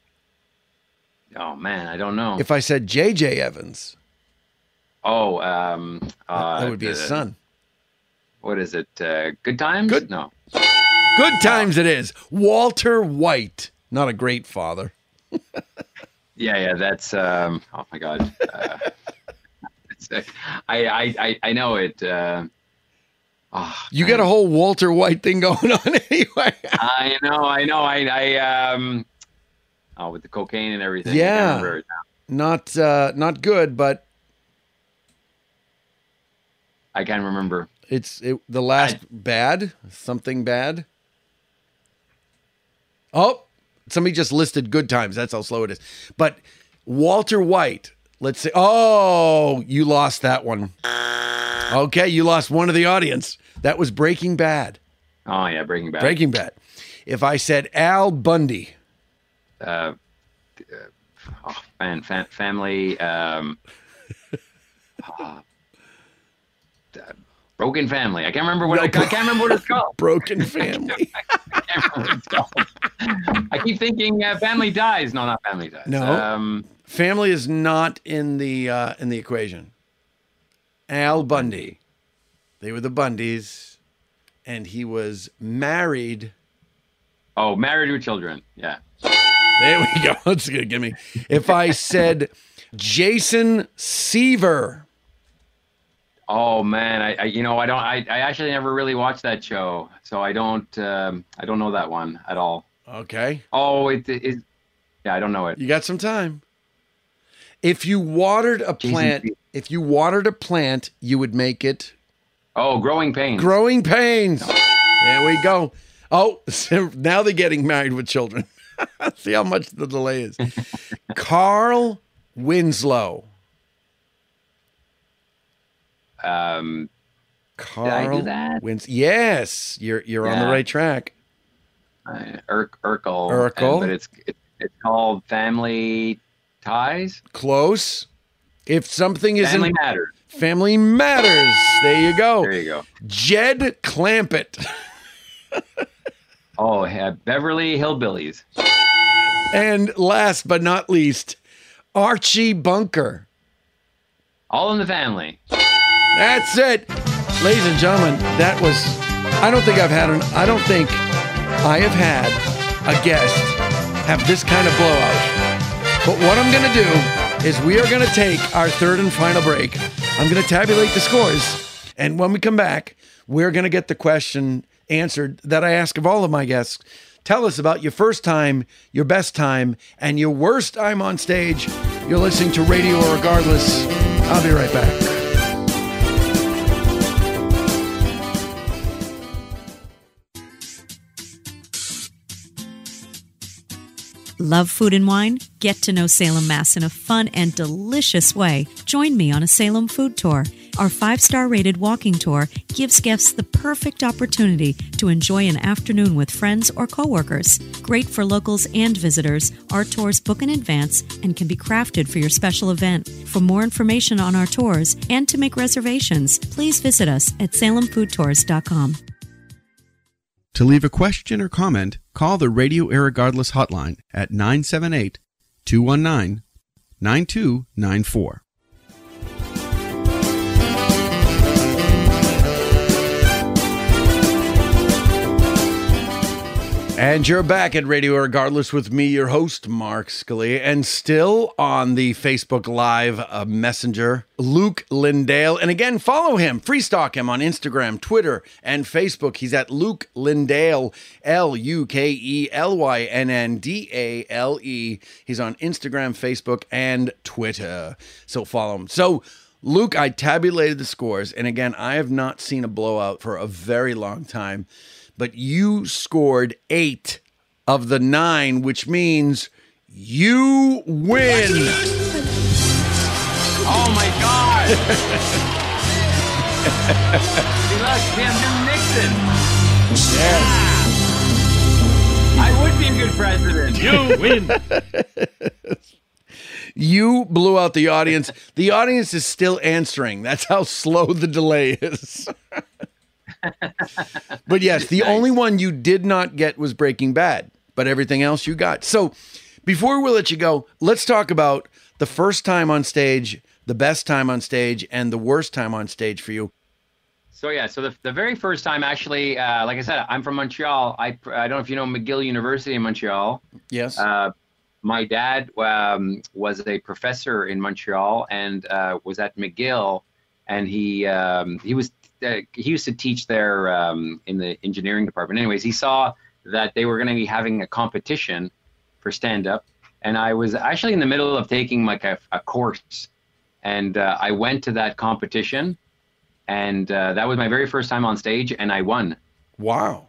Oh man, I don't know. If I said J J Evans. Oh, um, uh, that would be his uh, son. What is it? Uh, Good Times? Good. No. Good Times it is. Walter White. Not a great father. Yeah, yeah, that's, um, oh my God. Uh, it's, uh, I, I, I, I know it. Uh, oh, you man. got a whole Walter White thing going on anyway. I know, I know. I, I, um, oh, with the cocaine and everything. Yeah. I can't remember it now. Not, uh, not good, but I can't remember. it's it, the last I, bad, something bad. Oh, somebody just listed Good Times. That's how slow it is. But Walter White, let's say, oh, you lost that one. Okay, you lost one of the audience. That was Breaking Bad. Oh, yeah, Breaking Bad. Breaking Bad. If I said Al Bundy. Uh, uh oh, man, fam- family. Um, uh, uh, Broken Family. I can't remember what No, I, I can't remember what it's called. Broken Family. I can't remember what it's called. I keep thinking uh, Family Dies. No, not Family Dies. No, Um, family is not in the uh, in the equation. Al Bundy. They were the Bundys, and he was married. oh, Married with Children. Yeah. There we go. That's gonna give me. If I said Jason Seaver. Oh man, I, I you know I don't I, I actually never really watched that show, so I don't um, I don't know that one at all. Okay. Oh, it is. Yeah, I don't know it. You got some time. If you watered a Jason plant, Seaver. if you watered a plant, you would make it Oh, Growing Pains. growing pains. There we go. Oh, so now they're getting married with children. See how much the delay is. Carl Winslow. Um, Carl I do that? Wins. Yes, you're you're on the Yeah. right track. uh, Ur- Urkel. Urkel. and- but it's it, it's called Family Ties. Close. If something isn't Family Matters. Family Matters. There you go. There you go. Jed Clampett. Oh, yeah, Beverly Hillbillies. And last but not least, Archie Bunker. All in the Family. That's it. Ladies and gentlemen, that was, I don't think I've had an, I don't think I have had a guest have this kind of blowout. But what I'm going to do is we are going to take our third and final break. I'm going to tabulate the scores. And when we come back, we're going to get the question answered that I ask of all of my guests. Tell us about your first time, your best time, and your worst time on stage. You're listening to Radio Regardless. I'll be right back. Love food and wine? Get to know Salem, Mass in a fun and delicious way. Join me on a Salem food tour. Our five-star rated walking tour gives guests the perfect opportunity to enjoy an afternoon with friends or coworkers. Great for locals and visitors, our tours book in advance and can be crafted for your special event. For more information on our tours and to make reservations, please visit us at salem food tours dot com. To leave a question or comment, call the Radio Irregardless hotline at nine seven eight, two one nine, nine two nine four. And you're back at Radio Irregardless with me, your host, Mark Scalia, and still on the Facebook Live uh, Messenger, Luke Lindale. And again, follow him, free stock him on Instagram, Twitter, and Facebook. He's at Luke Lindale, L U K E L Y N N D A L E. He's on Instagram, Facebook, and Twitter. So follow him. So, Luke, I tabulated the scores, and again, I have not seen a blowout for a very long time. But you scored eight of the nine, which means you win. Oh my God! See, look, Jim Nixon. Yeah. I would be a good president. You win. You blew out the audience. The audience is still answering. That's how slow the delay is. But yes, the only one you did not get was Breaking Bad, but everything else you got. So before we let you go, let's talk about the first time on stage, the best time on stage, and the worst time on stage for you. So yeah, so the, the very first time, actually, uh, like I said, I'm from Montreal. I, I don't know if you know McGill University in Montreal. Yes. Uh, my dad um, was a professor in Montreal and uh, was at McGill, and he um, he was uh, he used to teach there um, in the engineering department. Anyways, he saw that they were going to be having a competition for stand-up, and I was actually in the middle of taking like a, a course, and uh, I went to that competition. And uh, that was my very first time on stage, and I won. Wow.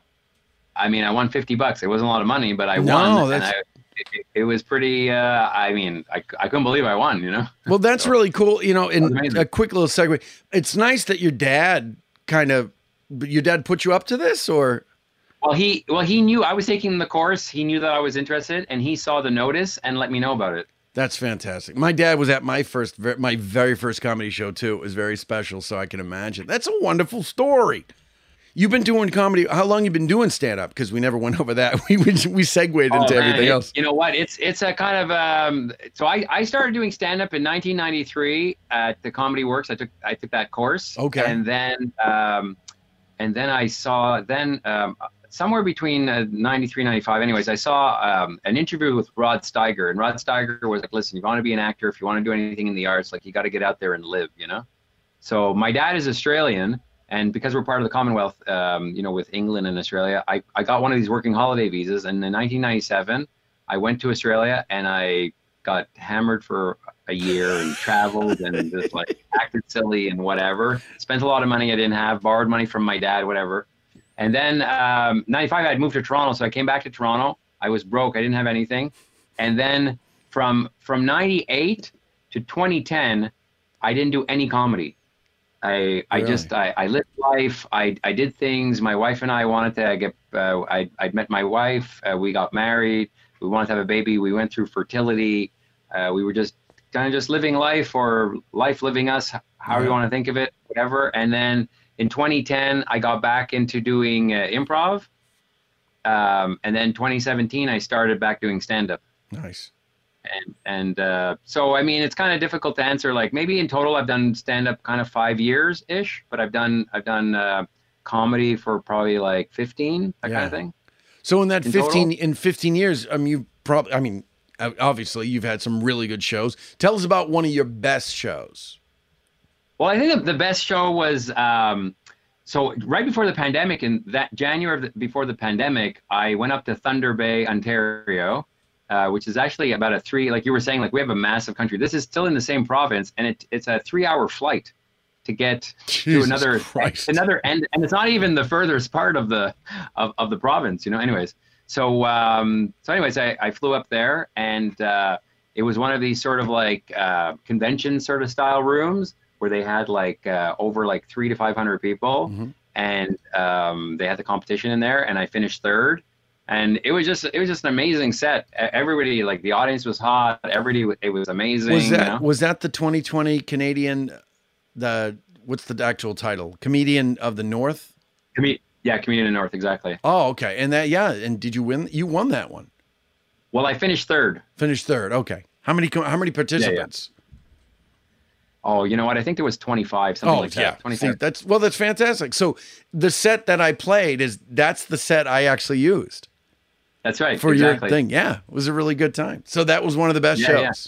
I mean, I won fifty bucks. It wasn't a lot of money, but I no, won. That's... And I, it, it was pretty, uh, I mean, I, I couldn't believe I won, you know? Well, that's so, really cool. You know, in a quick little segue, it's nice that your dad kind of, your dad put you up to this, or? Well, he, well, he knew I was taking the course. He knew that I was interested, and he saw the notice and let me know about it. That's fantastic. My dad was at my first, my very first comedy show too. It was very special, so I can imagine. That's a wonderful story. You've been doing comedy. How long you been doing stand up? Because we never went over that. We we, we segued into oh, man, everything it, else. You know what? It's it's a kind of um. So I, I started doing stand up in nineteen ninety-three at the Comedy Works. I took I took that course. Okay. And then um, and then I saw then um. somewhere between uh, ninety-three, ninety-five. Anyways, I saw um, an interview with Rod Steiger, and Rod Steiger was like, listen, you want to be an actor, if you want to do anything in the arts, like you got to get out there and live, you know? So my dad is Australian, and because we're part of the Commonwealth, um, you know, with England and Australia, I, I got one of these working holiday visas, and in nineteen ninety-seven, I went to Australia, and I got hammered for a year and traveled and just like acted silly and whatever. Spent a lot of money I didn't have, borrowed money from my dad, whatever. And then um, ninety-five, I had moved to Toronto, so I came back to Toronto. I was broke. I didn't have anything. And then from from ninety-eight to twenty ten, I didn't do any comedy. I I really? just I, I lived life. I I did things. My wife and I wanted to get. Uh, I I'd met my wife. Uh, we got married. We wanted to have a baby. We went through fertility. Uh, we were just kind of just living life, or life living us, however yeah. you want to think of it, whatever. And then in twenty ten, I got back into doing uh, improv. Um, and then twenty seventeen, I started back doing stand-up. Nice. And and uh, so, I mean, it's kind of difficult to answer. Like maybe in total, I've done stand-up kind of five years-ish, but I've done I've done uh, comedy for probably like fifteen, that yeah. kind of thing. So in that in fifteen total? in fifteen years, I mean, you probably, I mean, obviously you've had some really good shows. Tell us about one of your best shows. Well, I think the best show was, um, so right before the pandemic, in that January of the, before the pandemic, I went up to Thunder Bay, Ontario, uh, which is actually about a three, like you were saying, like we have a massive country. This is still in the same province, and it, it's a three hour flight to get Jesus to another, Christ. another end. And it's not even the furthest part of the, of, of the province, you know, anyways. so um, so anyways, I, I flew up there, and uh, it was one of these sort of like uh, convention sort of style rooms where they had like uh, over like three to five hundred people, Mm-hmm. and um, they had the competition in there, and I finished third. And it was just it was just an amazing set. Everybody, like the audience was hot. Everybody, it was amazing. Was that you know? was that the twenty twenty Canadian? The what's the actual title? Comedian of the North. Com- yeah, Comedian of the North, exactly. Oh, okay. And that, yeah. And did you win? You won that one. Well, I finished third. Finished third. Okay. How many? How many participants? Yeah, yeah. Oh, you know what? I think there was twenty-five, something oh, like yeah. that. twenty-five. See, that's well, that's fantastic. So the set that I played is that's the set I actually used. That's right. For exactly. your thing. Yeah. It was a really good time. So that was one of the best yeah, shows.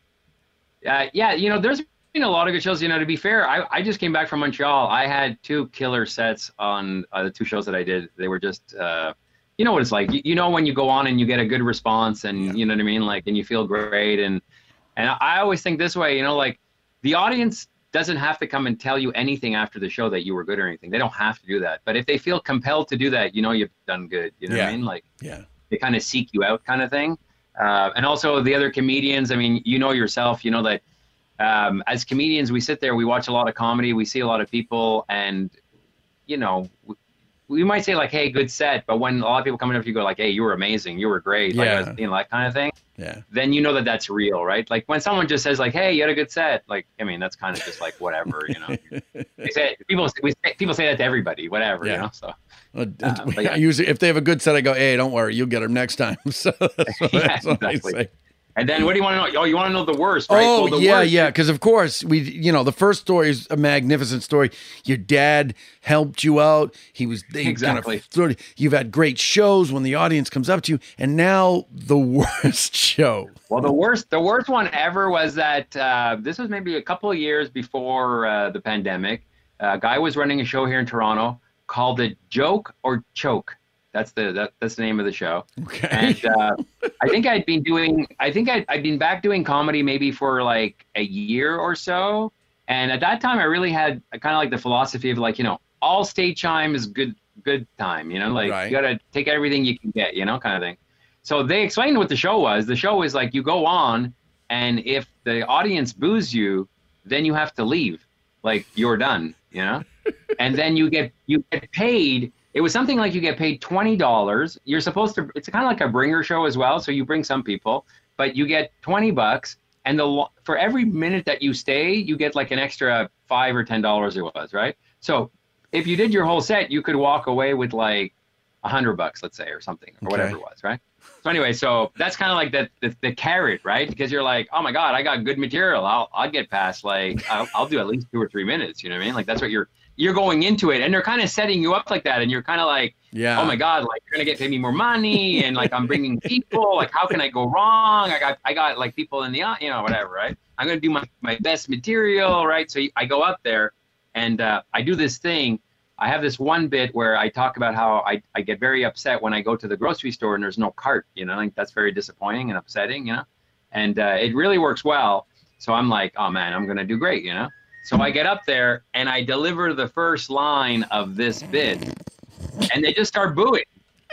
Yeah. Uh, yeah. You know, there's been a lot of good shows. You know, to be fair, I, I just came back from Montreal. I had two killer sets on uh, the two shows that I did. They were just, uh, you know what it's like. You, you know when you go on and you get a good response and, yeah. you know what I mean? Like, and you feel great. And, and I always think this way, you know, like the audience doesn't have to come and tell you anything after the show that you were good or anything. They don't have to do that. But if they feel compelled to do that, you know you've done good. You know yeah. what I mean? Like, yeah. they kind of seek you out kind of thing. Uh, and also the other comedians, I mean, you know yourself, you know that um, as comedians, we sit there, we watch a lot of comedy, we see a lot of people, and, you know, we, we might say like, hey, good set. But when a lot of people come in, if you go like, hey, you were amazing, you were great, yeah. like, you know, that kind of thing, yeah. then you know that that's real, right? Like when someone just says like, hey, you had a good set, like, I mean, that's kind of just like whatever, you know. they say, people, we say, people say that to everybody, whatever, yeah. you know, so. Uh, uh, yeah. Usually, if they have a good set, I go, "Hey, don't worry, you'll get them next time." So that's what, yeah, that's what exactly. I say. And then, what do you want to know? Oh, you want to know the worst, right? Oh, well, the yeah, worst, yeah. Because of course, we, you know, the first story is a magnificent story. Your dad helped you out. He was he exactly. Kind of, you've had great shows when the audience comes up to you, and now the worst show. Well, the worst, the worst one ever was that uh, this was maybe a couple of years before uh, the pandemic. A guy was running a show here in Toronto called it Joke or Choke. That's the that, that's the name of the show. Okay. And uh, I think I'd been doing I think I'd, I'd been back doing comedy maybe for like a year or so. And at that time, I really had kind of like the philosophy of like, you know, all stage time is good good time. You know, like right. you got to take everything you can get, you know, kind of thing. So they explained what the show was. The show is like you go on, and if the audience boos you, then you have to leave. Like you're done, you know? And then you get you get paid. It was something like you get paid twenty dollars. You're supposed to, it's kind of like a bringer show as well. So you bring some people, but you get twenty bucks. And the for every minute that you stay, you get like an extra five or ten dollars it was, right? So if you did your whole set, you could walk away with like a hundred bucks, let's say, or something, or okay. whatever it was, right? So anyway, so that's kind of like the, the the carrot, right? Because you're like, oh my God, I got good material. I'll I'll get past like I'll, I'll do at least two or three minutes. You know what I mean? Like that's what you're you're going into it, and they're kind of setting you up like that, and you're kind of like, yeah, oh my God, like you're gonna get paid me more money, and like I'm bringing people, like how can I go wrong? I got I got like people in the you know whatever, right? I'm gonna do my my best material, right? So I go up there, and uh, I do this thing. I have this one bit where I talk about how I, I get very upset when I go to the grocery store and there's no cart, you know, like that's very disappointing and upsetting, you know, and uh, it really works well. So I'm like, oh man, I'm going to do great, you know? So I get up there and I deliver the first line of this bit and they just start booing.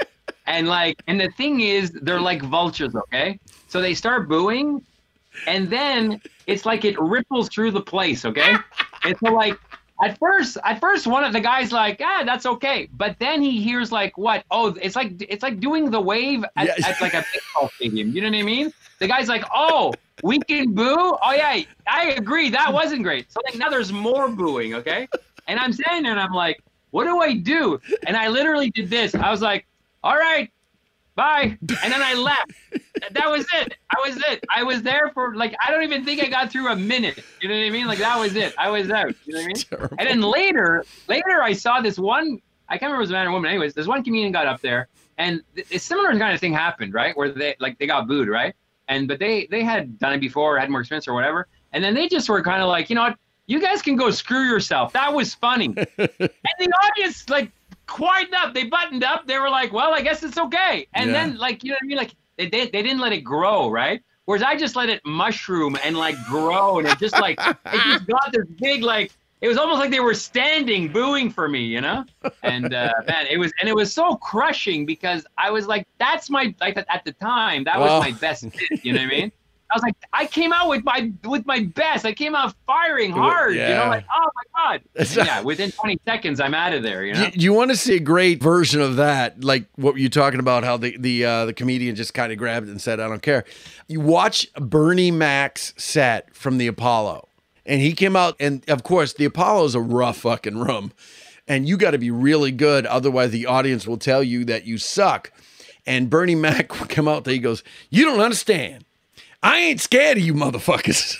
And like, and the thing is, they're like vultures, okay? So they start booing and then it's like it ripples through the place, okay? And so like, At first, at first, one of the guys like, ah, that's okay. But then he hears like, what? Oh, it's like it's like doing the wave at, Yeah. at like a baseball stadium. You know what I mean? The guy's like, oh, we can boo? Oh yeah, I agree. That wasn't great. So like now there's more booing, okay? And I'm saying there and I'm like, what do I do? And I literally did this. I was like, all right, bye. And then I left. That was it. I was it. I was there for like, I don't even think I got through a minute. You know what I mean? Like that was it. I was out. You know what I mean? Terrible. And then later, later I saw this one, I can't remember if it was a man or woman. Anyways, this one comedian got up there and a similar kind of thing happened, right? Where they like they got booed, right? And but they they had done it before, had more experience or whatever. And then they just were kind of like, you know what? You guys can go screw yourself. That was funny. And the audience like quieted up. They buttoned up. They were like, well, I guess it's okay. And Yeah. then like, you know what I mean? Like they, they they didn't let it grow, right? Whereas I just let it mushroom and like grow, and it just like it just got this big like it was almost like they were standing booing for me, you know. And uh, man, it was and it was so crushing because I was like, that's my like at the time that was Oh. my best bit, you know what I mean? I was like, I came out with my with my best. I came out firing hard, you Yeah. know, like oh my god. And yeah, within twenty seconds, I'm out of there, you know. You, you want to see a great version of that, like what you're talking about, how the the uh, the comedian just kind of grabbed it and said, "I don't care." You watch Bernie Mac's set from the Apollo, and he came out, and of course, the Apollo is a rough fucking room, and you got to be really good, otherwise the audience will tell you that you suck. And Bernie Mac would come out there, he goes, "You don't understand. I ain't scared of you motherfuckers."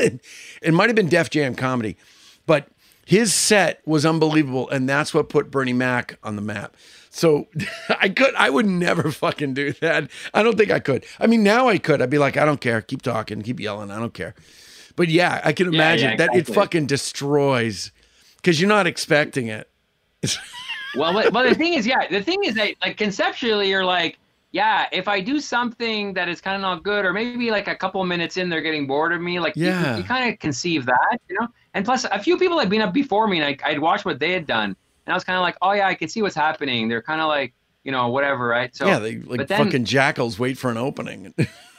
It might have been Def Jam comedy, but his set was unbelievable, and that's what put Bernie Mac on the map. So I could, I would never fucking do that. I don't think I could. I mean, now I could. I'd be like, I don't care. Keep talking, keep yelling. I don't care. But yeah, I can Yeah, imagine yeah, that it exactly. fucking destroys because you're not expecting it. Well, but, but the thing is, yeah, the thing is that like conceptually, you're like, yeah, if I do something that is kind of not good, or maybe like a couple minutes in, they're getting bored of me. Like, you- Yeah. you, kind of conceive that, you know. And plus, a few people had been up before me, and I, I'd watched what they had done, and I was kind of like, oh yeah, I can see what's happening. They're kind of like, you know, whatever, right? So yeah, they like but then, fucking jackals wait for an opening.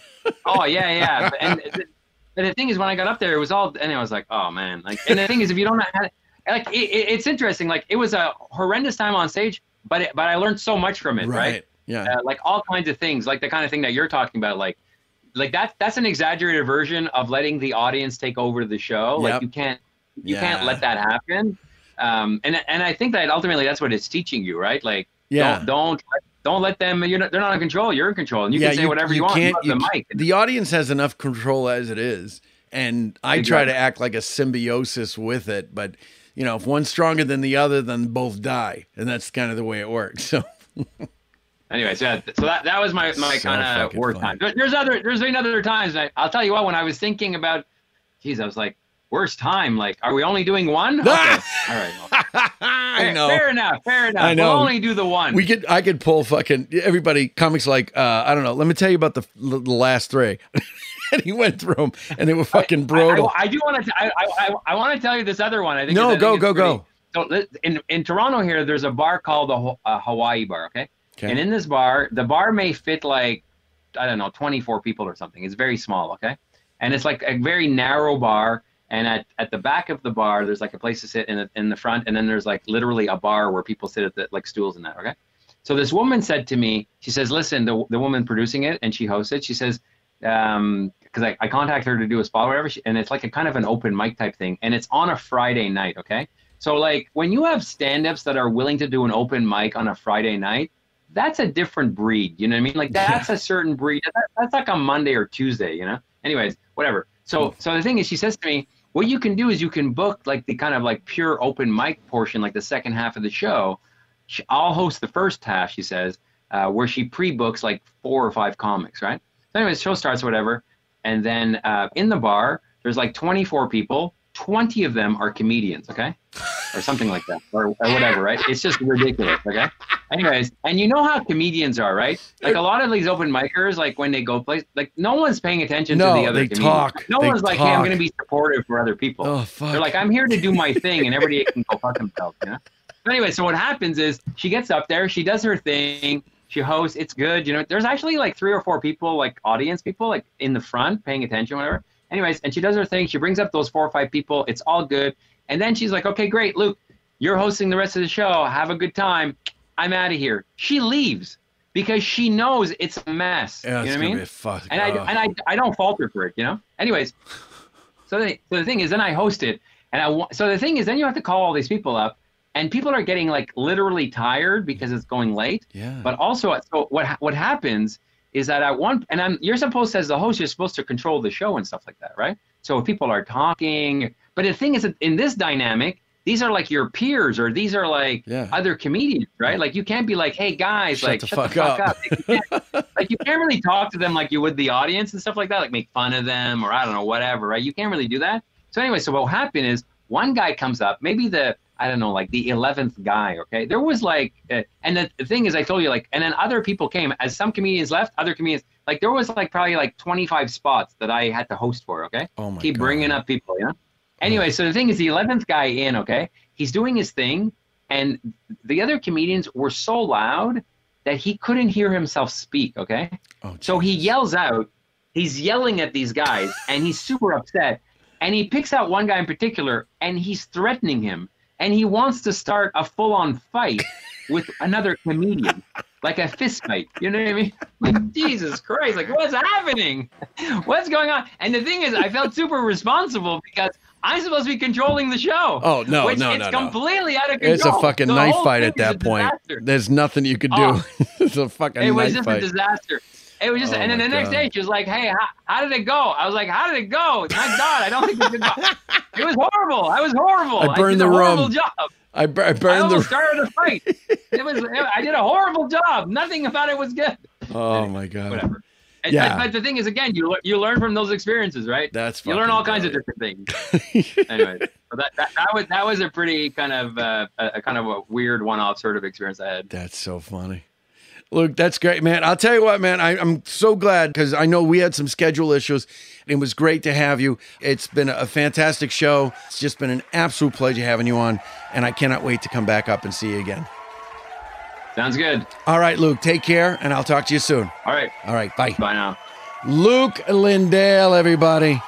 oh yeah, yeah. But- And the, but the thing is, when I got up there, it was all, and I was like, oh man, like. And the thing is, if you don't know how, to- like, it, it, it's interesting. Like, it was a horrendous time on stage, but it, but I learned so much from it, right? Right. Yeah. Uh, like all kinds of things, like the kind of thing that you're talking about, like, like that. That's an exaggerated version of letting the audience take over the show. Like Yep. you can't, you Yeah. can't let that happen. Um, and and I think that ultimately that's what it's teaching you, right? Like, Yeah. don't don't don't let them. You're not, they're not in control. You're in control, and you can say whatever you, want. You can't- have you the ca- mic. The audience has enough control as it is, and I try Exactly. to act like a symbiosis with it. But you know, if one's stronger than the other, then both die, and that's kind of the way it works. So. Anyways, yeah. So that that was my my So kind of fucking worst funny. time. There, there's other there's been other times. I, I'll tell you what. When I was thinking about, geez, I was like, worst time. Like, are we only doing one? Okay. All right. Well, I fair, know. Fair enough. Fair enough. I know. We'll only do the one. We could, I could pull fucking everybody. Comics like, uh, I don't know. Let me tell you about the the last three. And he went through them, and they were fucking brutal. I, I do want to. I, I, I want to tell you this other one. I think. No, I think go, it's go, pretty- go. So li- in in Toronto here, there's a bar called the Ho- uh, Hawaii Bar. Okay? Okay. And in this bar, the bar may fit like, I don't know, twenty-four people or something. It's very small. Okay. And it's like a very narrow bar. And at, at the back of the bar, there's like a place to sit in the, in the front, and then there's like literally a bar where people sit at the like stools and that. Okay. So this woman said to me, she says, listen, the the woman producing it and she hosts it, she says, um, because I, I contact her to do a spot or whatever, she, and it's like a kind of an open mic type thing, and it's on a Friday night. Okay. So like when you have stand-ups that are willing to do an open mic on a Friday night, that's a different breed. You know what I mean? Like that's a certain breed. That, that's like on Monday or Tuesday, you know? Anyways, whatever. So so the thing is, she says to me, what you can do is you can book like the kind of like pure open mic portion, like the second half of the show. She, I'll host the first half, she says, uh, where she pre-books like four or five comics, right? So anyways, show starts or whatever. And then uh, in the bar, there's like twenty-four people. twenty of them are comedians, okay? Or something like that, or, or whatever, right? It's just ridiculous, okay? Anyways, and you know how comedians are, right? Like a lot of these open micers, like when they go place, like no one's paying attention No, to the other they comedians. talk. No They one's like, hey, I'm talk. going to be supportive for other people. Oh, fuck. They're like, I'm here to do my thing, and everybody can go fuck themselves, you know? But anyway, so what happens is she gets up there, she does her thing, she hosts, it's good, you know? There's actually like three or four people, like audience people, like in the front paying attention, whatever. Anyways, and she does her thing, she brings up those four or five people, it's all good. And then she's like, okay, great, Luke, you're hosting the rest of the show, have a good time, I'm out of here. She leaves because she knows it's a mess. Yeah, you it's know what I gonna mean? be a fuck. And I oh. and I I don't fault her for it, you know. Anyways, so the, so the thing is, then I host it, and I wa- so the thing is, then you have to call all these people up, and people are getting like literally tired because it's going late. Yeah. But also, so what ha- what happens is that at one, and I'm you're supposed to, as the host, you're supposed to control the show and stuff like that, right? So if people are talking, but the thing is that in this dynamic, these are like your peers, or these are like Yeah. other comedians, right? Like you can't be like, hey guys, Shut like the shut fuck the fuck up. up. Like, you can't, like you can't really talk to them like you would the audience and stuff like that, like make fun of them or I don't know, whatever, right? You can't really do that. So anyway, so what happened is one guy comes up, maybe the, I don't know, like the eleventh guy, okay? There was like, uh, and the, the thing is, I told you, like, and then other people came. As some comedians left, other comedians, like there was like probably like twenty-five spots that I had to host for, okay? Oh my Keep God. bringing up people, you know? Anyway, so the thing is, the eleventh guy in, okay, he's doing his thing, and the other comedians were so loud that he couldn't hear himself speak, okay? Oh, so he yells out, he's yelling at these guys, and he's super upset, and he picks out one guy in particular, and he's threatening him, and he wants to start a full-on fight with another comedian, like a fist fight, you know what I mean? Like, Jesus Christ, like, what's happening? What's going on? And the thing is, I felt super responsible because I'm supposed to be controlling the show. Oh, no, which no, it's no, no. completely out of control. It's a fucking The knife whole fight thing at is a that point. disaster. There's nothing you could do. Oh. It's a fucking It was knife just fight. a disaster. It was just, Oh, and then my the next God. day she was like, "Hey, how, how did it go?" I was like, "How did it go?" My God, I don't think it did. It was horrible. I was horrible. I burned did the a horrible room. job. I, bur- I I burned almost the. started a fight. It was. It, I did a horrible job. Nothing about it was good. Oh my God. Whatever. And, Yeah. but, but the thing is, again, you le- you learn from those experiences, right? That's you learn fucking all kinds of different things. Anyway, so that, that that was that was a pretty kind of uh, a, a kind of a weird one-off sort of experience I had. That's so funny. Luke, that's great, man. I'll tell you what, man, I, I'm so glad because I know we had some schedule issues. It was great to have you. It's been a fantastic show. It's just been an absolute pleasure having you on, and I cannot wait to come back up and see you again. Sounds good. All right, Luke, take care, and I'll talk to you soon. All right. All right, bye. Bye now. Luke Lindell, everybody.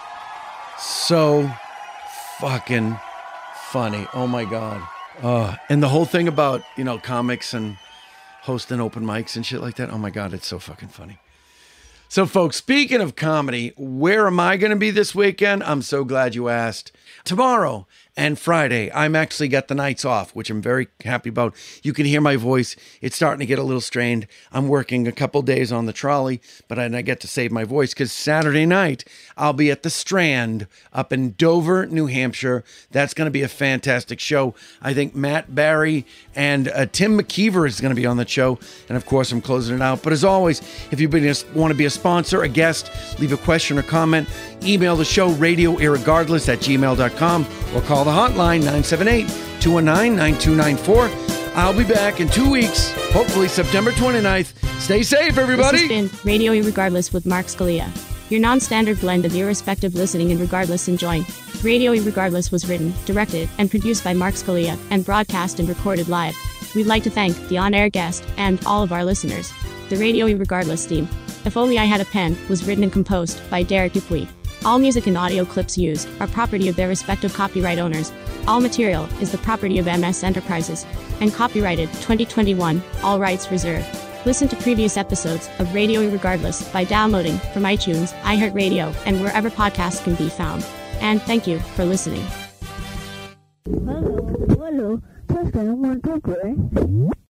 So fucking funny. Oh, my God. Uh, and the whole thing about, you know, comics and hosting open mics and shit like that. Oh my God, it's so fucking funny. So folks, speaking of comedy, where am I going to be this weekend? I'm so glad you asked. Tomorrow and Friday, I'm actually got the nights off, which I'm very happy about. You can hear my voice. It's starting to get a little strained. I'm working a couple days on the trolley, but I, I get to save my voice because Saturday night, I'll be at the Strand up in Dover, New Hampshire. That's going to be a fantastic show. I think Matt Barry and uh, Tim McKeever is going to be on the show. And of course, I'm closing it out. But as always, if you want to be a sponsor, a guest, leave a question or comment, email the show radio irregardless at gmail dot com or call the hotline nine seven eight, two one nine, nine two nine four. I'll be back in two weeks, hopefully September twenty-ninth. Stay safe, everybody. This has been Radio Irregardless with Mark Scalia, your non-standard blend of irrespective listening and regardless enjoying. Radio Irregardless was written, directed, and produced by Mark Scalia and broadcast and recorded live. We'd like to thank the on-air guest and all of our listeners. The Radio Irregardless theme, If Only I Had a Pen, was written and composed by Derek Dupuy. All music and audio clips used are property of their respective copyright owners. All material is the property of M S Enterprises and copyrighted twenty twenty-one, all rights reserved. Listen to previous episodes of Radio Irregardless by downloading from iTunes, iHeartRadio, and wherever podcasts can be found. And thank you for listening. Hello, hello, testing one, two, three.